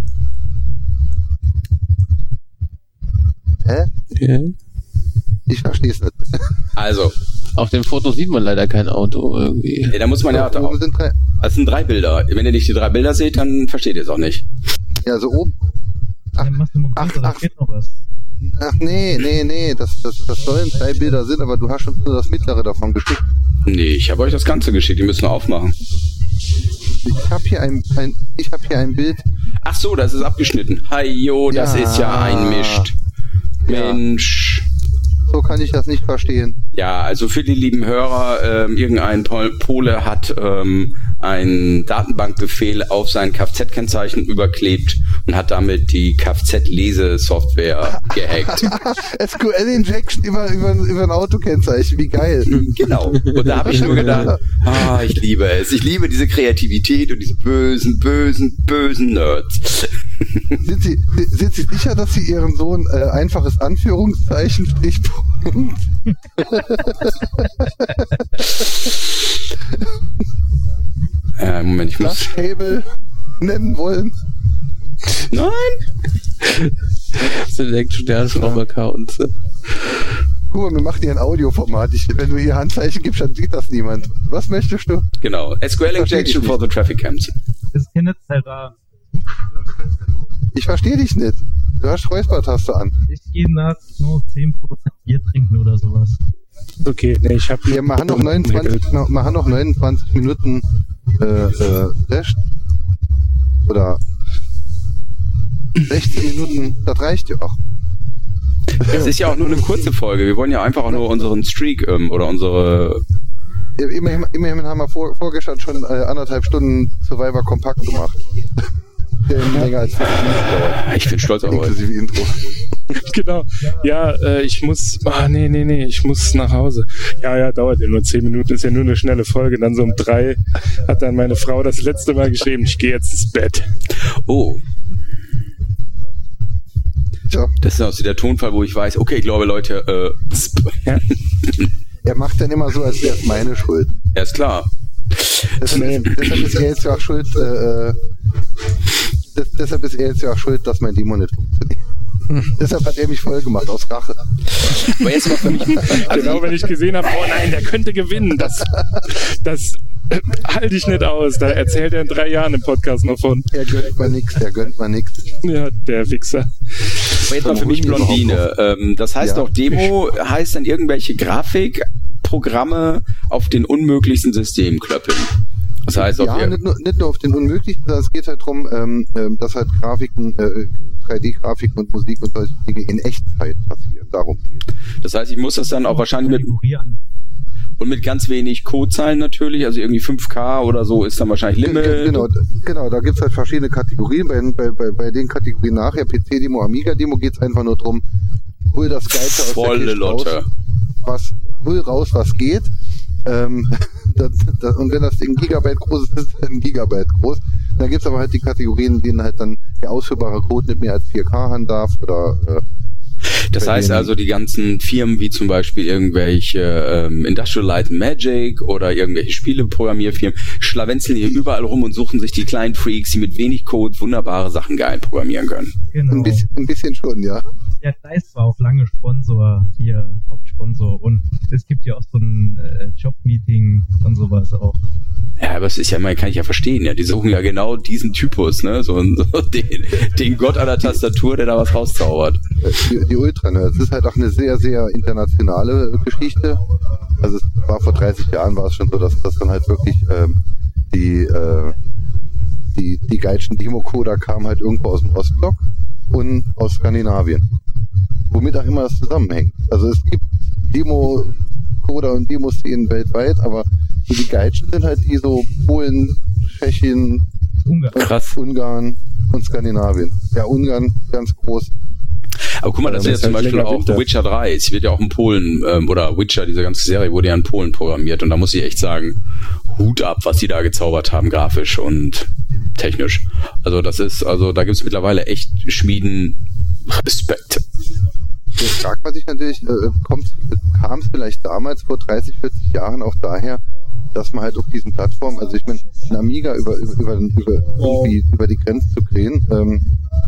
Hä? Ja. Ich verstehe es nicht. Also, Auf dem Foto sieht man leider kein Auto irgendwie. ja, da muss man ja... Da oben sind drei. Das sind drei Bilder. Wenn ihr nicht die drei Bilder seht, dann versteht ihr es auch nicht. Ja, so oben. Ach, Dann machst du mal ach, größer, da ach. fehlt noch was. Ach nee, nee, nee. Das, das, das sollen drei Bilder sind, aber du hast uns nur das mittlere davon geschickt. Nee, ich habe euch das Ganze geschickt. Die müssen wir aufmachen. Ich habe hier ein, ein ich habe hier ein Bild. Ach so, das ist abgeschnitten. Hajo, das Ja. ist ja ein Mist. Ja. Mensch. So kann ich das nicht verstehen. Ja, also für die lieben Hörer, ähm, irgendein Pol Pole hat ähm, einen Datenbankbefehl auf sein Kfz-Kennzeichen überklebt und hat damit die Kfz-Lesesoftware gehackt. S Q L-Injection über, über, über ein Autokennzeichen. Wie geil. Genau. Und da habe ich nur gedacht, ah, ich liebe es. Ich liebe diese Kreativität und diese bösen, bösen, bösen Nerds. Sind Sie, sind Sie sicher, dass Sie Ihren Sohn äh, einfaches Anführungszeichen Strichpunkt? Äh, Moment, ich muss... Table nennen wollen? Nein! Select Sternschrauber-Accounts. Guck mal, wir machen hier ein Audioformat. Ich, wenn du hier Handzeichen gibst, dann sieht das niemand. Was möchtest du? Genau. S Q L Injection for the Traffic Cams. Das Kenneth halt da. Ich verstehe dich nicht. Du hast Räuspertaste an. Ich gehe nach nur zehn Prozent Bier trinken oder sowas. Okay, nee, ich habe... Wir machen noch neunundzwanzig, noch, machen noch neunundzwanzig Minuten äh, äh, Rest. Oder sechzehn Minuten. Das reicht ja auch. Es ist ja auch nur eine kurze Folge. Wir wollen ja einfach auch nur unseren Streak ähm, oder unsere... Immerhin, immerhin haben wir vor, vorgestern schon äh, anderthalb Stunden Survivor kompakt gemacht. Der länger als fünf Minuten dauert. Ich bin stolz auf euch. Inklusive Intro. Genau. Ja, äh, ich muss... Ah, nee, nee, nee, ich muss nach Hause. Ja, ja, dauert ja nur zehn Minuten, ist ja nur eine schnelle Folge. Dann so um drei hat dann meine Frau das letzte Mal geschrieben, ich gehe jetzt ins Bett. Oh, Tja, das ist auch so der Tonfall, wo ich weiß, okay, ich glaube, Leute, äh, sp- Ja, er macht dann immer so, als wäre es meine Schuld. ja, ist klar. Deshalb, Nee. ist, deshalb ist er jetzt ja auch schuld, äh, äh, des, deshalb ist er jetzt ja auch schuld, dass mein Demo nicht funktioniert. Deshalb hat er mich voll gemacht, aus Rache. Aber jetzt mal für mich. Also genau, wenn ich gesehen habe, oh nein, der könnte gewinnen. Das, das äh, halte ich nicht aus. Da erzählt er in drei Jahren im Podcast noch von. Er gönnt mir nix, er gönnt mir nix. Ja, der Wichser. Aber jetzt mal für mich Blondine. Ähm, das heißt Ja. doch, Demo heißt dann irgendwelche Grafikprogramme auf den unmöglichsten Systemen klöppeln. Das heißt auch, Ja, wir, nicht nur, nicht nur auf den Unmöglichen, sondern es geht halt darum, ähm, ähm, dass halt Grafiken, äh, drei D-Grafiken und Musik und solche Dinge in Echtzeit passieren. Darum geht es. das heißt, ich muss das dann auch wahrscheinlich mit Kategorie an. und mit ganz wenig Codezeilen natürlich, also irgendwie fünf K oder so ist dann wahrscheinlich Limit. Genau, genau, da gibt's halt verschiedene Kategorien. Bei, bei, bei, bei den Kategorien nachher, P C-Demo, Amiga-Demo, geht's einfach nur drum, hol das Geilste aus Volle der Kiste Lotte. raus, was, hol raus, was geht. Ähm, das, das, und wenn das Ding Gigabyte groß ist, ist es ein Gigabyte groß. Und dann gibt's aber halt die Kategorien, in denen halt dann der ausführbare Code nicht mehr als vier K haben darf oder äh, Das bei heißt denen- also, die ganzen Firmen wie zum Beispiel irgendwelche ähm, Industrial Light and Magic oder irgendwelche Spieleprogrammierfirmen schlawenzeln hier überall rum und suchen sich die kleinen Freaks, die mit wenig Code wunderbare Sachen geil programmieren können. Genau. ein, bisschen, ein bisschen schon, ja. Ja, Dice war auch lange Sponsor, hier Hauptsponsor. Und es gibt ja auch so ein äh, Job-Meeting und sowas auch. Ja, aber es ist ja mal, kann ich ja verstehen, ja, die suchen ja genau diesen Typus, ne, so, so den, den Gott an der Tastatur, der da was rauszaubert. die, die Ultra-Nerds. Es ist halt auch eine sehr, sehr internationale Geschichte. Also es war vor dreißig Jahren war es schon so, dass das dann halt wirklich ähm, die, äh, die, die geilsten Demo-Coder kamen halt irgendwo aus dem Ostblock und aus Skandinavien. Womit auch immer das zusammenhängt. Also es gibt Demo-Coder und Demo-Szenen weltweit, aber so die geilsten sind halt die so Polen, Tschechien, Ungarn. Krass. Ungarn und Skandinavien. Ja, Ungarn ganz groß. Aber guck mal, das Ja, ist das ja ist zum halt Beispiel länger auch Winter. Witcher drei. Es wird ja auch in Polen, ähm, oder Witcher, diese ganze Serie wurde ja in Polen programmiert. Und da muss ich echt sagen, Hut ab, was die da gezaubert haben, grafisch und technisch. Also das ist, also da gibt es mittlerweile echt Schmieden Respekt. Jetzt fragt man sich natürlich, äh, kommt, kam es vielleicht damals vor dreißig, vierzig Jahren auch daher, dass man halt auf diesen Plattformen, also ich meine, ein Amiga über, über, über, über, irgendwie über die Grenze zu drehen, ähm,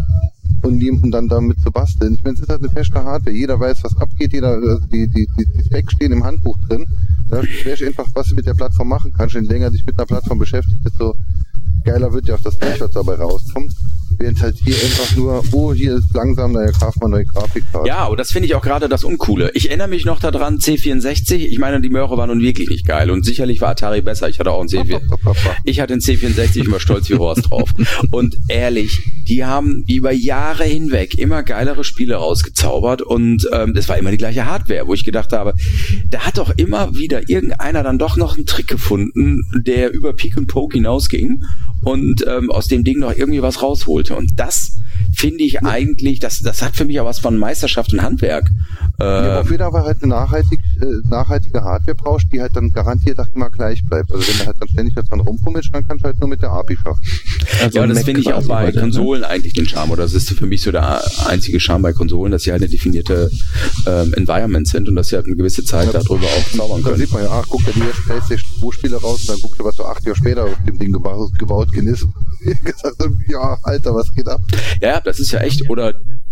und, die, und dann damit zu basteln. Ich meine, es ist halt eine feste Hardware. Jeder weiß, was abgeht, jeder, also die, die, die, die Specs stehen im Handbuch drin. Da wäre einfach, was du mit der Plattform machen kannst. Je länger dich mit einer Plattform beschäftigt, desto geiler wird ja auch das Bild, was dabei rauskommt. Während halt hier einfach nur, oh, hier ist langsam, da kauft man neue Grafikkarte. Ja, und das finde ich auch gerade das Uncoole. Ich erinnere mich noch daran, C vierundsechzig, ich meine, die Möhre war nun wirklich nicht geil und sicherlich war Atari besser. Ich hatte auch einen C vierundsechzig. Ich hatte einen C vierundsechzig, ich war stolz wie Horst drauf. Und ehrlich, die haben über Jahre hinweg immer geilere Spiele rausgezaubert und ähm, es war immer die gleiche Hardware, wo ich gedacht habe, da hat doch immer wieder irgendeiner dann doch noch einen Trick gefunden, der über Peak und Poke hinausging und ähm, aus dem Ding noch irgendwie was rausholte. Und das finde ich eigentlich, das, das hat für mich auch was von Meisterschaft und Handwerk. Äh, Ja, aber wieder war halt eine nachhaltig, äh, nachhaltige Hardware brauchst, die halt dann garantiert auch immer gleich bleibt. Also wenn du halt dann ständig dran rumfummelst, dann kannst du halt nur mit der A P I schaffen. Also ja, das Mac finde ich auch quasi bei heute, ne? Konsolen eigentlich den Charme. Oder das ist für mich so der einzige Charme bei Konsolen, dass sie halt eine definierte ähm, Environment sind und dass sie halt eine gewisse Zeit Ja, darüber auch zaubern Da können. sieht man ja, ach, guck dir die jetzt PlayStation zwei Spiele raus und dann guckst du, was so acht Jahre später auf dem Ding gebaut, gebaut ist. gesagt, ja, Alter, was geht ab? Ja, das ist ja echt. Oder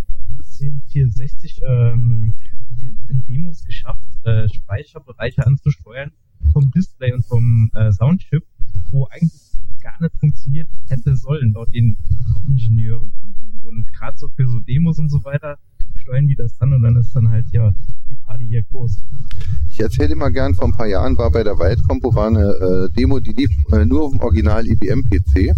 zehn vierundsechzig ähm, in Demos geschafft, äh, Speicherbereiche anzusteuern vom Display und vom äh, Soundchip, wo eigentlich gar nicht funktioniert hätte sollen, laut den Ingenieuren von denen. Und gerade so für so Demos und so weiter steuern die das dann und dann ist dann halt ja die Party hier groß. Ich erzähle immer gern, vor ein paar Jahren war bei der Wildcompo war eine äh, Demo, die lief äh, nur auf dem Original I B M-P C.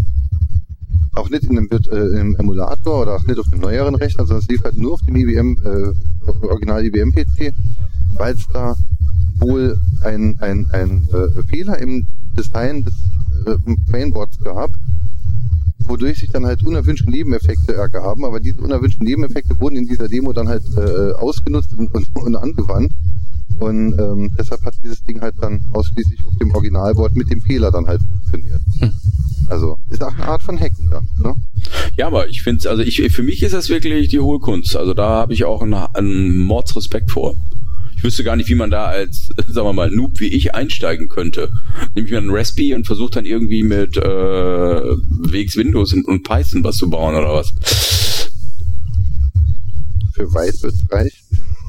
Auch nicht in einem, äh, im Emulator oder auch nicht auf dem neueren Rechner, sondern es lief halt nur auf dem I B M, äh, auf dem Original I B M-P C, weil es da wohl ein, ein, ein äh, Fehler im Design des äh, Mainboards gab, wodurch sich dann halt unerwünschte Nebeneffekte ergaben, aber diese unerwünschten Nebeneffekte wurden in dieser Demo dann halt äh, ausgenutzt und, und, und angewandt. Und ähm, deshalb hat dieses Ding halt dann ausschließlich auf dem Originalboard mit dem Fehler dann halt funktioniert. Hm. Also ist auch eine Art von Hacken dann, ne? ja, aber ich finde, also ich für mich ist das wirklich die hohe Kunst. Also da habe ich auch einen, einen Mordsrespekt vor. Ich wüsste gar nicht, wie man da als, sagen wir mal, Noob wie ich einsteigen könnte. Nehme ich mir einen Raspi und versuche dann irgendwie mit äh, W X Windows und, und Python was zu bauen oder was. Für weit wird's reichen.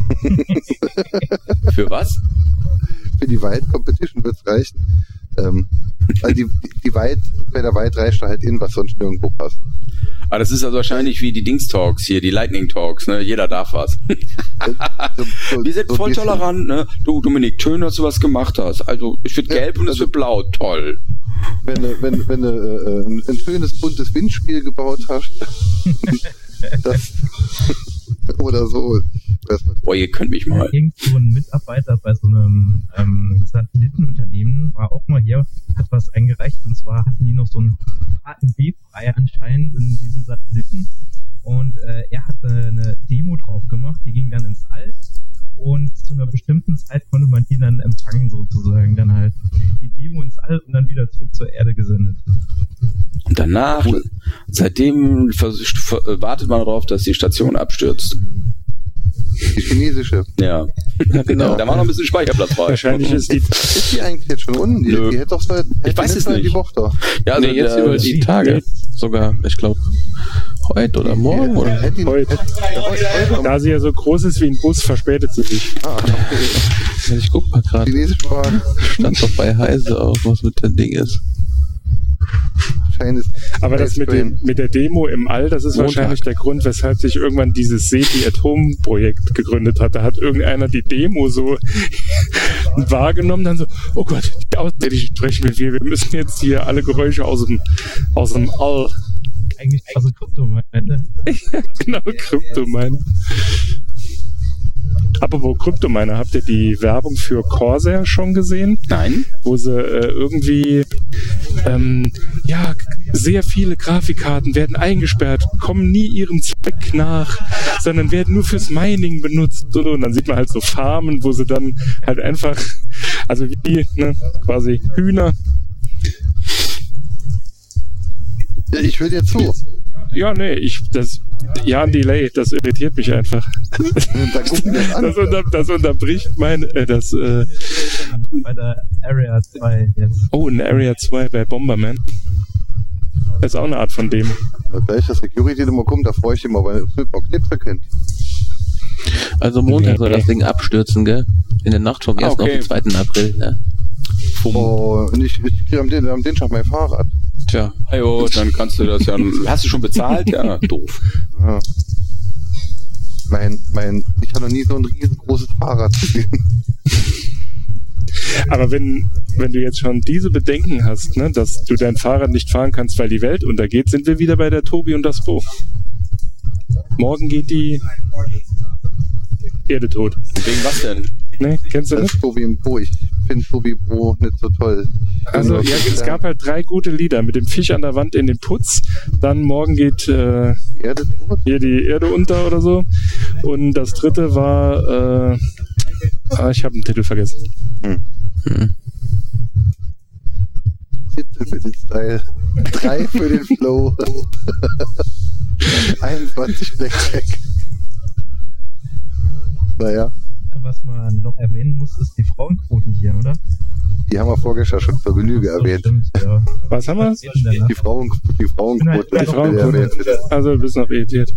Für was? Für die Wide Competition wird's reichen. Ähm, also die, die, die Wide, bei der Wide reicht da halt in, was sonst nirgendwo passt. Aber das ist also wahrscheinlich wie die Dings-Talks hier, die Lightning-Talks, ne? Jeder darf was. So, so, Wir sind so voll ein bisschen- tolerant, ne? Du, Dominik, schön, dass du was gemacht hast. Also, es wird Ja, gelb und es also- wird blau. Toll. Wenn du, wenn, wenn du äh, ein, ein schönes buntes Windspiel gebaut hast, das oder so. Das, Boah, ihr könnt mich mal. Irgend so ein Mitarbeiter bei so einem ähm, Satellitenunternehmen war auch mal hier, hat was eingereicht und zwar hatten die noch so einen A N B-Frei anscheinend in diesem Satelliten und äh, er hat äh, eine Demo drauf gemacht, die ging dann ins All und zu einer bestimmten Zeit konnte man die dann empfangen sozusagen, dann halt die Demo ins All und dann wieder zurück zur Erde gesendet. Und danach, seitdem vers- ver- wartet man darauf, dass die Station abstürzt. die chinesische. Ja. Ja, genau. Da war noch ein bisschen Speicherplatz frei. Wahrscheinlich ist die, Ist die eigentlich jetzt schon unten? Die, Nö. die hätte doch seit Ich weiß es nicht. die Woche doch. Ja, also nee, jetzt der, über die Tage. Sogar, ich glaube, heute oder morgen, oder? Hätte die, Heute. hätte, heute, heute, da sie ja so groß ist wie ein Bus, verspätet sie sich. ah, okay. Ich guck mal gerade. Chinesisch war Stand doch bei Heise auch, was mit dem Ding ist. erscheinen ist. Aber das mit, dem, mit der Demo im All, das ist Montag. wahrscheinlich der Grund, weshalb sich irgendwann dieses SETI-Atom-Projekt gegründet hat. Da hat irgendeiner die Demo so wahrgenommen, dann so, oh Gott, die Außerirdischen sprechen mit mir, wir müssen jetzt hier alle Geräusche aus dem, aus dem All. Eigentlich also Kryptomine. Ja, genau, Kryptomine. Apropos Kryptomine, habt ihr die Werbung für Corsair schon gesehen? Nein. Wo sie äh, irgendwie ähm, ja, sehr viele Grafikkarten werden eingesperrt, kommen nie ihrem Zweck nach, sondern werden nur fürs Mining benutzt. Oder? Und dann sieht man halt so Farmen, wo sie dann halt einfach, also wie ne, quasi Hühner. Ja, ich will dir zu. Ja, nee, ich, das, ja, ein Delay, das irritiert mich einfach. Da gucken wir an. Das, unter, das unterbricht mein, äh, das, äh, Bei der Area zwei jetzt. oh, in Area zwei bei Bomberman. Das ist auch eine Art von Demo. Gleich das Security-Nummer kommt, da freue ich mich mal, weil es wird auch Knipse kennt. Also Montag soll das Ding abstürzen, gell? In der Nacht vom Ah, ersten okay. auf den zweiten April, ne? Oh, und ich, ich kriege am, am Dienstag mein Fahrrad. Tja. Ajo, dann kannst du das ja. Hast du schon bezahlt? Ja, doof. Ja. Mein, mein, ich habe noch nie so ein riesengroßes Fahrrad gesehen. Aber wenn, wenn du jetzt schon diese Bedenken hast, ne, dass du dein Fahrrad nicht fahren kannst, weil die Welt untergeht, sind wir wieder bei der Tobi und das Bo. Morgen geht die Erde tot. Wegen was denn? Ne, kennst du Das das? ist Tobi im Po. Ich finde Tobi Bo nicht so toll. Also ja, es gab halt drei gute Lieder. Mit dem Fisch an der Wand in den Putz. Dann morgen geht äh, Erde tot? hier die Erde unter oder so. Und das dritte war, äh, ah, ich habe den Titel vergessen. Hm. Hm. siebzehn für den Style, drei für den Flow, einundzwanzig Blackjack. Naja, Was man noch erwähnen muss, ist die Frauenquote hier, oder? die haben wir vorgestern schon zur Genüge erwähnt. Stimmt, ja. Was haben wir? Was geht denn da Die, Frauen, die Frauenquote, Die die Frauenquote. erwähnt wird. Also du bist noch irritiert.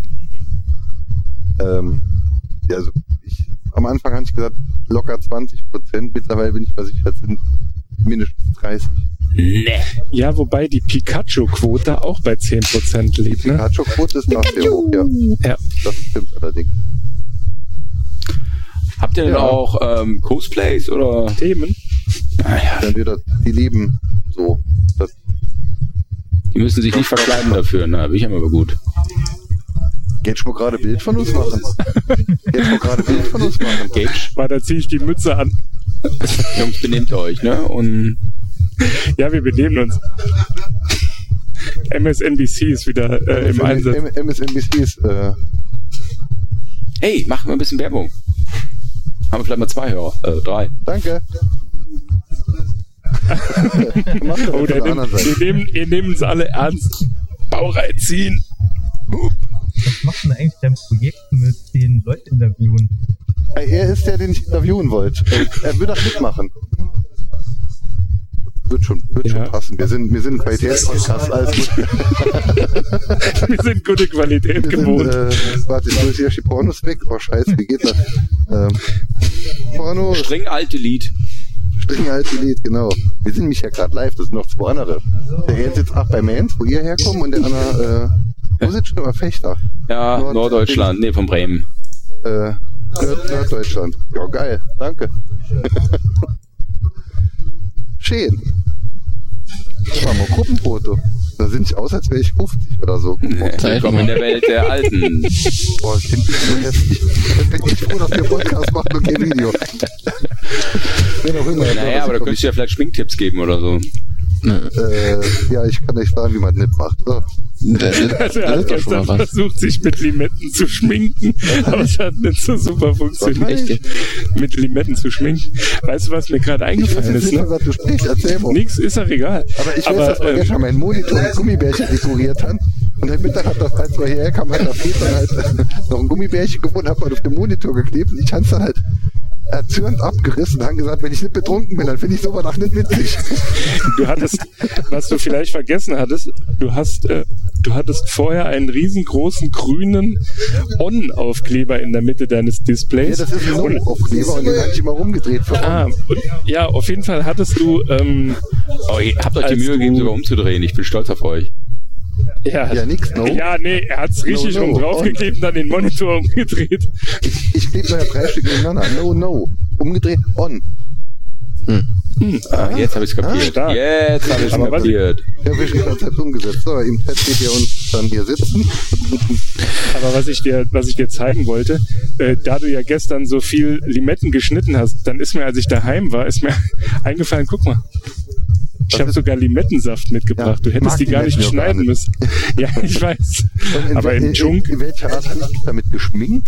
Ähm, ja, also ich, am Anfang hatte ich gesagt, locker zwanzig Prozent. Mittlerweile bin ich mir sicher, es sind mindestens dreißig. Nee. Ja, wobei die Pikachu-Quote auch bei zehn Prozent liegt, ne? Pikachu-Quote ist nach sehr hoch, ja. Ja. Das stimmt allerdings. Habt ihr denn Ja. auch ähm, Cosplays oder? Themen? Naja, Dann wieder, die leben so. Das, die müssen sich nicht verkleiden dafür. Na, bin ich aber gut. jetzt mal gerade Bild von uns machen. Jetzt mal gerade Bild von uns machen. Gage, Weil da ziehe ich die Mütze an. Jungs, benehmt euch, ne? Und Ja, wir benehmen uns. M S N B C ist wieder äh, im Einsatz. M- M S N B C ist, äh, hey, machen wir ein bisschen Werbung. Haben wir vielleicht mal zwei Hörer, äh, drei. danke. Mach doch Oh, auf der der nimmt, anderen Seite. ihr, nehmt, ihr nehmt es alle ernst. Baureihe ziehen. Was macht denn eigentlich dein Projekt mit den Leuten interviewen? Er ist der, den ich interviewen wollte. Er, er würde das mitmachen. Wird schon, wird Ja. schon passen. Wir sind, wir sind ein Qualitätspodcast, alles gut. Wir sind gute Qualität Wir sind, gewohnt. äh, warte, ich muss hier die Pornos weg. Oh, scheiße, wie geht das? Ähm, Pornos, Streng alte Lied. String alte Lied, genau. Wir sind nämlich ja gerade live, das sind noch zwei andere. Der eine sitzt auch bei Mainz, wo ihr herkommt, und der andere, äh, wo sitzt schon immer Fechter? Ja, Nord- Norddeutschland, nee, von Bremen. Äh, Nord Norddeutschland. Ja, geil, danke. Schön. Das war mal ein Gruppenfoto. Da sind ich aus, als wäre ich fünfzig oder so. Willkommen in der Welt der Alten. Boah, das klingt so hässlich. Ich bin echt froh, dass wir Podcast machen und kein Video. Wen auch immer. Naja, aber da könntest du ja vielleicht Schminktipps geben oder so. Äh, ja, ich kann nicht sagen, wie man das nicht macht. So. Das, das, Also er das hat ist doch schon gestern mal was. versucht, sich mit Limetten zu schminken, aber es hat nicht so super funktioniert, Echt? mit Limetten zu schminken. Weißt du, was mir gerade Ich weiß eingefallen jetzt ist? nicht, Ne? was du sprichst. Erzähl mal. Nix, ist doch egal. Aber ich weiß, aber, dass wir ähm, gestern meinen Monitor mit Gummibärchen dekoriert haben. Und heute Mittag hat das, als wir hierher kamen, hat das Peter halt noch ein Gummibärchen gefunden, hat man auf den Monitor geklebt. Und ich hab's dann halt erzürnt abgerissen und haben gesagt, wenn ich nicht betrunken bin, dann finde ich sowas auch nicht witzig. Du hattest, was du vielleicht vergessen hattest, du hast äh, du hattest vorher einen riesengroßen grünen On-Aufkleber in der Mitte deines Ja, Displays. das ist ein Und- No-Aufkleber und den hatte ich immer rumgedreht für Ah, und, ja, auf jeden Fall hattest du, ähm, Oh, ihr habt euch die Als Mühe gegeben, du- sogar umzudrehen. Ich bin stolz auf euch. ja, Ja, nix, no. ja, nee, er hat's richtig No, no. rum draufgeklebt und dann den Monitor umgedreht. Ich klebe mal ja drei Stück nebeneinander. No, no. Umgedreht, on. Ah, jetzt habe ich es kapiert. stark. Jetzt habe ich es Aber was- kapiert. Ja, Vision-Konzept umgesetzt. So, im Chat seht ihr uns dann hier sitzen. Aber was ich dir, was ich dir zeigen wollte, äh, da du ja gestern so viel Limetten geschnitten hast, dann ist mir, als ich daheim war, ist mir eingefallen, guck mal. Ich habe sogar Limettensaft mitgebracht. Ja, Du hättest mag die gar nicht Limetten ja gar schneiden müssen. Ja, ich weiß. Und in, Aber wel- im in, Junk, in welcher Art hast du dich damit geschminkt?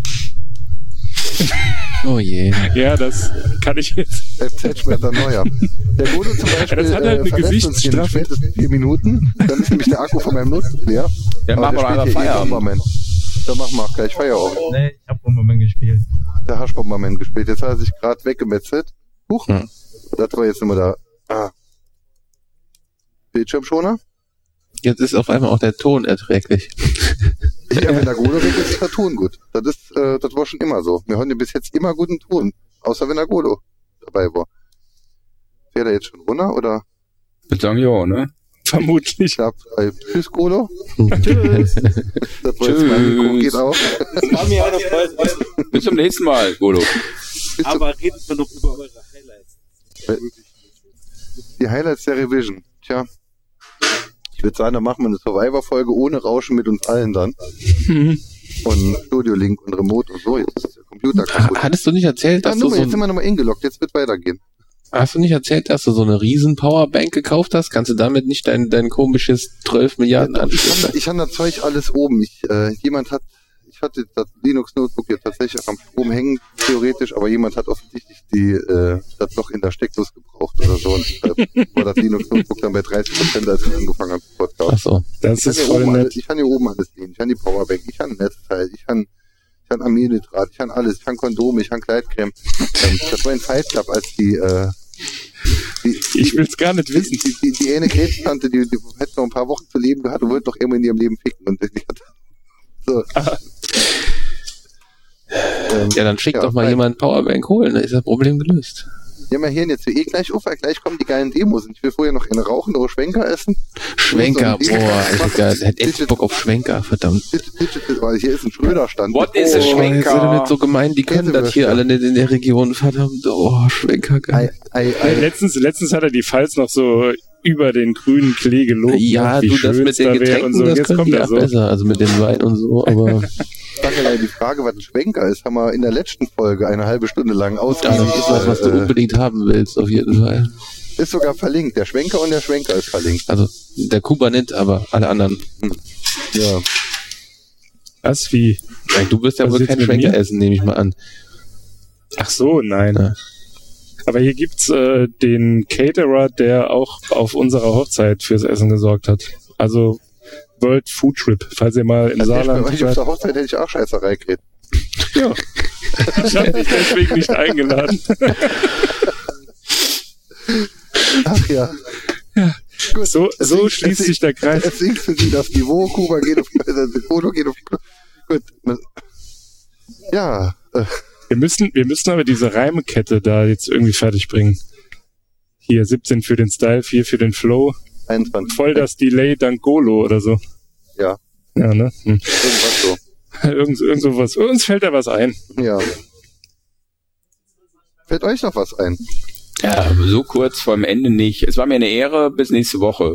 Oh je. ja, das kann ich jetzt. Erzählschwerter Neuer. Der Godo zum Beispiel Ja, das hat halt eine äh, verlässt uns in den Gesichtsstrafe. spätesten vier Minuten. Dann ist nämlich der Akku von meinem Nutz leer. Ja, Aber machen wir der doch spielt einfach hier eh Feierabend. Bomberman. Dann machen wir auch gleich Feierabend. Nee, ich hab Bomberman gespielt. Der Haschbomberman gespielt. Jetzt hat er sich gerade weggemetzelt. Huch. Hm. Das war jetzt immer da. Ah. Bildschirmschoner? Jetzt ist auf einmal auch der Ton erträglich. Ja, wenn der Godo weg ist, ist der Ton gut. Das ist, äh, das war schon immer so. Wir hören bis jetzt immer guten Ton. Außer wenn der Godo dabei war. Fährt er jetzt schon runter, oder? Ich würde sagen, ja, ne? Vermutlich. Ich glaub, äh, tschüss, Godo. Tschüss. Das war jetzt mein Mikro, geht auch. War mir eine Freude. Bis zum nächsten Mal, Godo. Bist du, Aber redet wir noch über eure Highlights. die Highlights der Revision. Tja. Ich würde sagen, da machen wir eine Survivor-Folge ohne Rauschen mit uns allen dann. Mhm. Und Studio Link und Remote und so. Jetzt ist der Computer kaputt. Hattest du nicht erzählt, Ah, dass du Nummer, so jetzt sind wir nochmal eingeloggt. Jetzt wird weitergehen. Hast du nicht erzählt, dass du so eine riesen Powerbank gekauft hast? Kannst du damit nicht dein, dein komisches zwölf Milliarden Ich anschließen? habe ich hab das Zeug alles oben. Ich, äh, jemand hat, ich hatte das Linux-Notebook hier tatsächlich am Strom hängen, theoretisch, aber jemand hat offensichtlich die, äh, das noch in der Steckdose gebraucht oder so. Und deshalb war das Linux-Notebook dann bei dreißig Prozent, als ich angefangen habe zu Ach podcasten. so. Das Ich kann, ist hier voll oben alles, nett. ich kann hier oben alles sehen. Ich kann die Powerbank, ich kann ein Netzteil, ich kann, ich kann Amylitrat, ich kann alles, ich kann Kondome, ich kann Kleidcreme. Ähm, das war ein Fight Club, als die, äh, die, Ich will's gar nicht die, wissen. die, die, die eine Krebstante, die, die hätte noch ein paar Wochen zu leben gehabt und wollte doch immer in ihrem Leben ficken. Und die hat, so. Ähm, Ja, dann schick Ja, doch mal fein. jemand Powerbank holen, dann ist das Problem gelöst. Ja, wir hören jetzt eh gleich auf, weil gleich kommen die geilen Demos. Und ich will vorher noch eine rauchen oder Schwenker essen. Schwenker, So, boah, so, Alter, geil. Hätte echt Bock auf Schwenker, verdammt. Digital, weil hier ist ein Schröder-Stand. What is a Oh, Schwenker? jetzt sind wir nicht so gemein, die können das hier alle nicht in der Region, verdammt. Oh, Schwenker, geil. Ei, Ei, Äh, Ei. Letztens, letztens hat er die Files noch so über den grünen Klee gelobt. Ja, wie du, das schön's mit den da wär Getränken, und so. das Jetzt können kommt die er auch so. besser, also mit dem Wein und so, aber Danke, die Frage, was ein Schwenker ist, haben wir in der letzten Folge eine halbe Stunde lang das ausgiebig. ist was, was du äh, unbedingt haben willst, auf jeden Fall. ist sogar verlinkt. Der Schwenker und der Schwenker ist verlinkt. Also, der Kuba nicht, aber alle anderen. Ja. Was, wie? Ja, du wirst ja Was wohl ist keinen mit Schwenker mir? essen, nehme ich mal an. Ach so, nein. Ja. Aber hier gibt's äh, den Caterer, der auch auf unserer Hochzeit fürs Essen gesorgt hat. Also World Food Trip, falls ihr mal im Also ich, Saarland ich, auf seid. der Hochzeit hätte ich auch Scheißerei gekriegt. Ja. Ich habe dich deswegen nicht eingeladen. Ach ja. Gut. So, Es so sinkt- schließt es sich der Kreis. Es sinkt für sie das Niveau. Kuba geht auf das Foto geht auf Gut. Ja. Äh, Wir müssen, wir müssen aber diese Reimkette da jetzt irgendwie fertig bringen. Hier siebzehn für den Style, vier für den Flow. einundzwanzig. Voll das Delay dank Golo oder so. Ja. Ja, ne? Hm. Irgendwas so. Irgend, irgend sowas. Uns fällt da was ein. Ja. Fällt euch noch was ein? Ja, aber so kurz vor dem Ende nicht. Es war mir eine Ehre. Bis nächste Woche.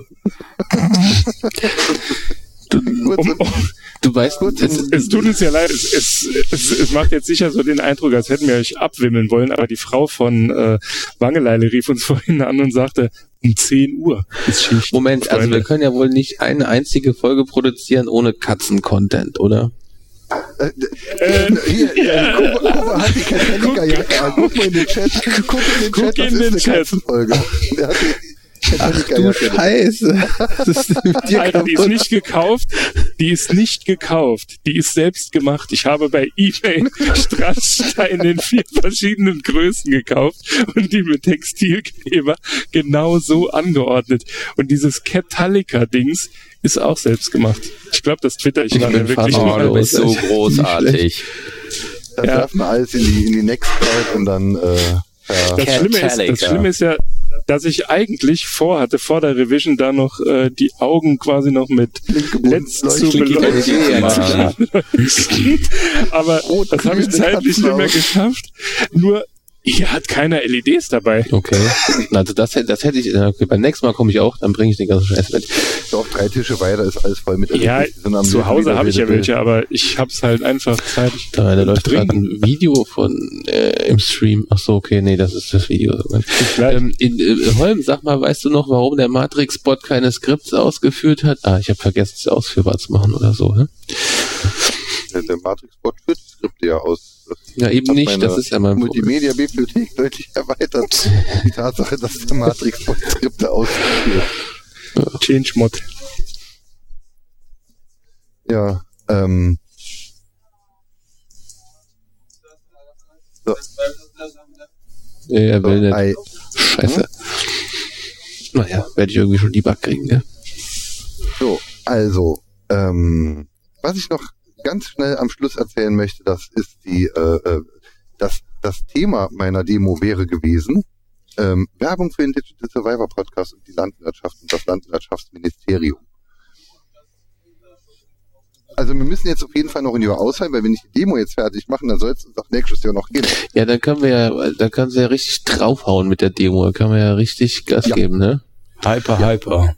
Kurz Um, um, Du weißt, Kurz es, und- es tut uns ja leid, es, es, es, es macht jetzt sicher so den Eindruck, als hätten wir euch abwimmeln wollen, aber die Frau von äh, Wangeleile rief uns vorhin an und sagte, um zehn Uhr ist Schicht. Moment, also Freunde. wir können ja wohl nicht eine einzige Folge produzieren ohne Katzen-Content, oder? Äh, Äh, hier, ja. Kuba, Kuba hat die Katalika-Jacke an. Guck mal in den Chat. Guck in den Guck Chat, das in den ist eine Chat. Katzenfolge. Der hat die, Ach du Scheiße. Was ist denn mit dir Alter, die ist kaputt? nicht gekauft. Die ist nicht gekauft. Die ist selbst gemacht. Ich habe bei eBay Strasssteine in vier verschiedenen Größen gekauft und die mit Textilkleber genau so angeordnet. Und dieses Catallica-Dings ist auch selbst gemacht. Ich glaube, das twitter ich Ich nachher bin wirklich fast- Oh, mal. du bist so Nicht großartig. Dann Ja. werfen wir alles in die, in die Nextcloud und dann äh, ja. Das Schlimme, ist, das Catallica. Schlimme ist ja, dass ich eigentlich vorhatte, vor der Revision da noch äh, die Augen quasi noch mit Let's zu beleuchten. Aber das habe ich zeitlich nicht mehr geschafft. Nur, hier hat keiner L E Ds dabei. Okay. Also das, hätte- das hätte ich, okay, beim nächsten Mal komme ich auch, dann bringe ich den ganzen Scheiß mit. Doch, drei Tische weiter ist alles voll mit Ja, L E Ds. Die sind am zu Hause Leben habe ich ja wieder welche, aber ich hab's halt einfach zeitlich. Da, da läuft drin. gerade ein Video von äh, im Stream. Ach so, okay, nee, das ist das Video. Ähm, in, äh, Holm, sag mal, weißt du noch, warum der Matrix-Bot keine Skripts ausgeführt hat? Ah, ich habe vergessen, sie ausführbar zu machen oder so, ne? Der, der Matrix-Bot führt die Skripte ja aus. Das Ja, eben hat nicht, meine das ist ja mein Problem. Multimedia-Bibliothek deutlich erweitert. Die Tatsache, dass der Matrix-Bot Skripte ausführt. Change Mod. Ja, ähm. So, Ja, er will so, nicht. ei. Scheiße. Naja, werde ich irgendwie schon die Bug kriegen, ne? So, also, ähm, was ich noch ganz schnell am Schluss erzählen möchte, das ist die, äh, äh, das, das Thema meiner Demo wäre gewesen, ähm, Werbung für den Digital Survivor Podcast und die Landwirtschaft und das Landwirtschaftsministerium. Also wir müssen jetzt auf jeden Fall noch in die Auswahl, weil wenn ich die Demo jetzt fertig machen, dann soll es uns auch nächstes Jahr noch gehen. Ja, dann können wir ja, da können sie ja richtig draufhauen mit der Demo. Da kann man ja richtig Gas Ja. geben, ne? Hyper, hyper.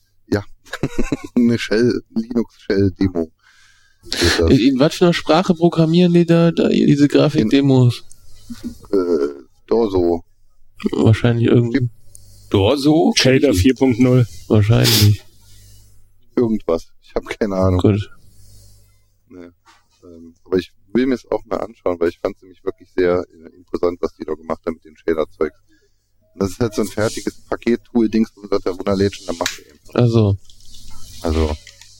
Eine Shell, Linux-Shell-Demo. Wird das, In, in was für einer Sprache programmieren die da, da diese Grafikdemos? äh, Dorso. Wahrscheinlich irgendwie. Dorso? Shader vier Punkt null. Wahrscheinlich. Irgendwas. Ich habe keine Ahnung. Gut. Nee. Ähm, aber ich will mir es auch mal anschauen, weil ich fand es nämlich wirklich sehr äh, imposant, was die da gemacht haben mit den Shader-Zeugs. Und das ist halt so ein fertiges Paket-Tool-Dings, wo du da runterlädst und dann machst du eben. Also, Also.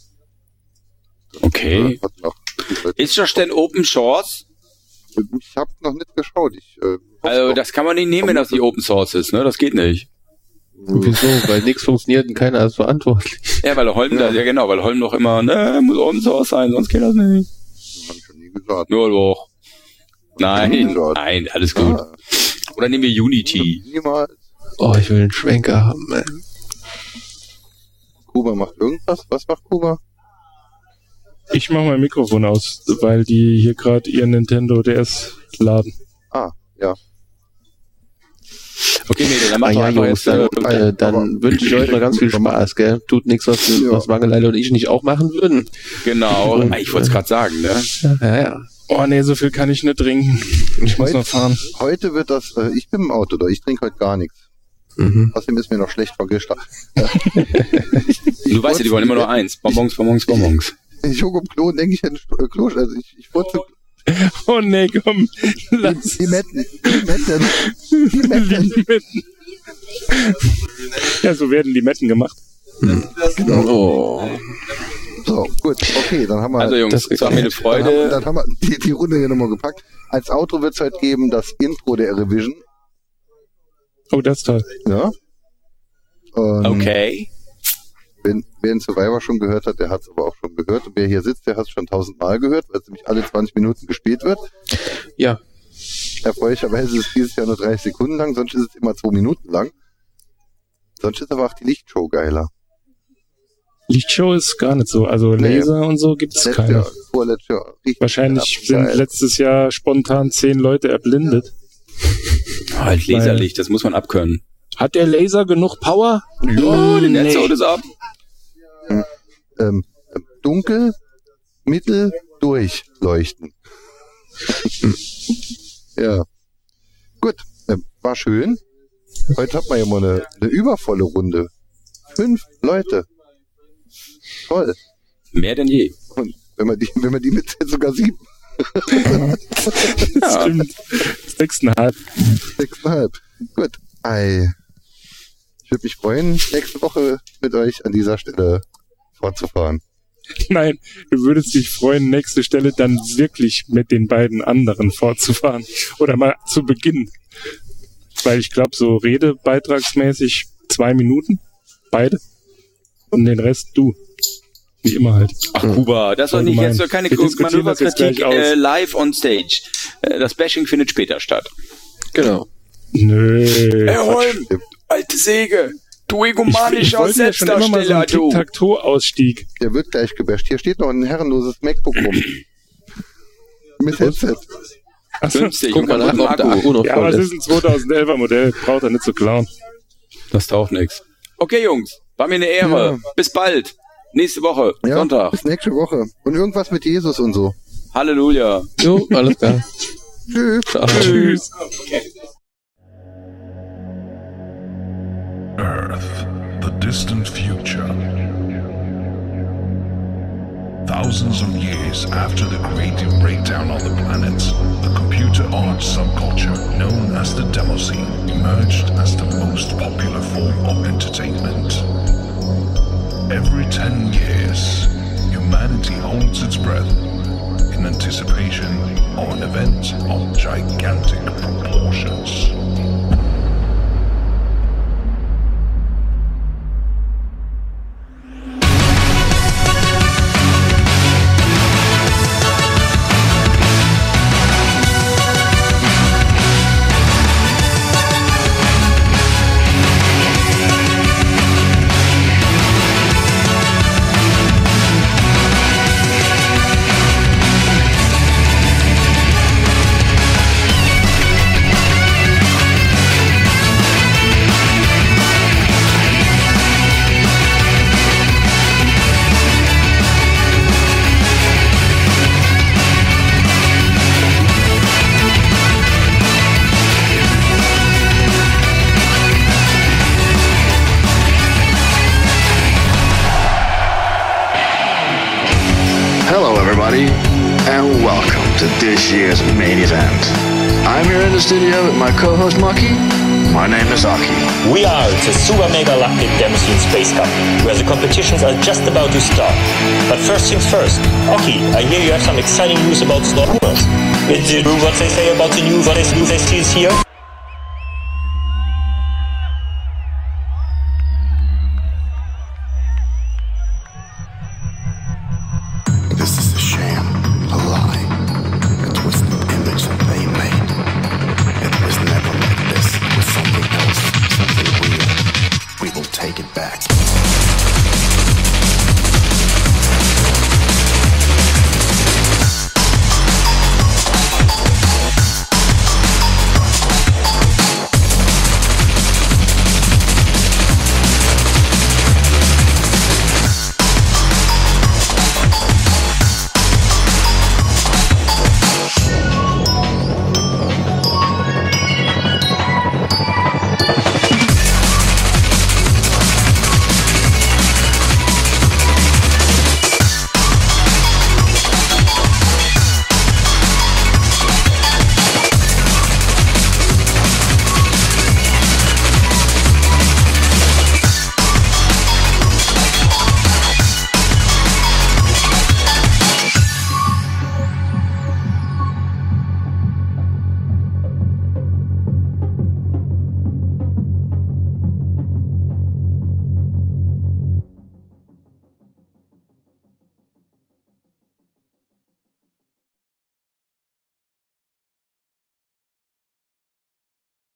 Okay. Äh, hat noch, Ist das denn Open Source? ich habe noch nicht geschaut. Ich, äh, Also das kann man nicht nehmen, wenn das nicht Open Source ist, ne? Das geht nicht. wieso? Weil nichts funktioniert und keiner ist verantwortlich. Ja, weil Holm da, ja genau, weil Holm doch immer, ne, muss Open Source sein, sonst geht das nicht. hab ich schon nie gesagt. Nur doch. Nein, gesagt. nein, alles gut. Ah, Oder nehmen wir Unity. niemals. Oh, ich will einen Schwenker haben, man. Kuba macht irgendwas. Was macht Kuba? Ich mache mein Mikrofon aus, weil die hier gerade ihr Nintendo D S laden. Ah, ja. Okay, nee, dann Ah mach doch ja, einfach Jungs, jetzt, dann, äh, äh, dann wünsche ich euch mal ganz viel Spaß, gell? Tut nichts, was, Ja. was Wangeleile und ich nicht auch machen würden. genau. Ich wollte es gerade sagen, ne? Ja, ja. Oh nee, so viel kann ich nicht trinken. Ich muss Heute- noch fahren. Heute wird das, äh, ich bin im Auto da, ich trinke heute gar nichts. Mhm. Außerdem ist mir noch schlecht vor gestern. Du weißt ja, die wollen immer nur eins. Bonbons, Bonbons, Bonbons. Ich gucke um Klo und denke ich an äh, Klo, also ich, ich furze Oh nee, komm. Lass Limetten. Limetten. Limetten. Limetten. Ja, so werden Limetten gemacht. Oh. So, gut, okay, dann haben wir, Also Jungs, Das- es war mir eine dann haben, Freude. dann haben wir die, die Runde hier nochmal gepackt. Als Outro wird es heute geben das Intro der Revision. Oh, das ist toll. Ja. Ähm, Okay. Wenn, wer den Survivor schon gehört hat, der hat es aber auch schon gehört. Und wer hier sitzt, der hat es schon tausendmal gehört, weil es nämlich alle zwanzig Minuten gespielt wird. Ja. Erfreulicherweise ist es dieses Jahr nur dreißig Sekunden lang, sonst ist es immer zwei Minuten lang. Sonst ist aber auch die Lichtshow geiler. Lichtshow ist gar nicht so. Also Nee. Laser und so gibt es Letztes keine. Jahr, vorletztes Jahr. Richtig Wahrscheinlich geil. sind letztes Jahr spontan zehn Leute erblindet. Halt Laserlicht, das muss man abkönnen. Hat der Laser genug Power? Oh, den Netz haut es ab. ähm, dunkel, mittel, durchleuchten. Ja. Gut, ähm, war schön. Heute hat man ja mal eine, eine übervolle Runde. Fünf Leute. Toll. Mehr denn je. Und wenn man die, wenn man die mitzählt, sogar sieben. Ja. Stimmt. Sechseinhalb. Sechseinhalb. Gut. Ei. Ich würde mich freuen, nächste Woche mit euch an dieser Stelle fortzufahren. Nein, du würdest dich freuen, nächste Stelle dann wirklich mit den beiden anderen fortzufahren. Oder mal zu beginnen. Weil ich glaube, so redebeitragsmäßig zwei Minuten. Beide. Und den Rest du. Wie immer halt. Ach, Kuba, das war nicht jetzt so keine Manöverkritik äh, live on stage. Äh, das Bashing findet später statt. Genau. Nö. Hey, Holm, alte Säge. Du egomanischer ich, ich Selbstdarsteller, so du. Tic-Tac-Toe-Ausstieg. Der wird gleich gebasht. Hier steht noch ein herrenloses MacBook rum. Mit Headset. Achso, günstig. Guck mal nach, ob der Akku noch ja, voll aber es ist. ist ein zweitausendelfer Modell. Braucht er nicht zu klauen. Das taucht nix. Okay, Jungs. War mir eine Ehre. Ja. Bis bald. Nächste Woche. Ja, Sonntag. bis nächste Woche. Und irgendwas mit Jesus und so. Halleluja. Jo, alles klar. Tschüss. Ciao. Tschüss. Earth, the distant future. Thousands of years after the creative breakdown on the planet, the computer art subculture known as the Demoscene emerged as the most popular form of entertainment. Every ten years, humanity holds its breath in anticipation of an event of gigantic proportions. And welcome to this year's main event. I'm here in the studio with my co-host Maki. My name is Aki. We are the Super Mega Galactic Demoscene Space Cup, where the competitions are just about to start. But first things first, Aki, I hear you have some exciting news about Star Wars. Is it true what they say about the new what is new they see here? This is a sham, a lie, a twisted image that they made. It was never like this. It was something else, something real. We will take it back.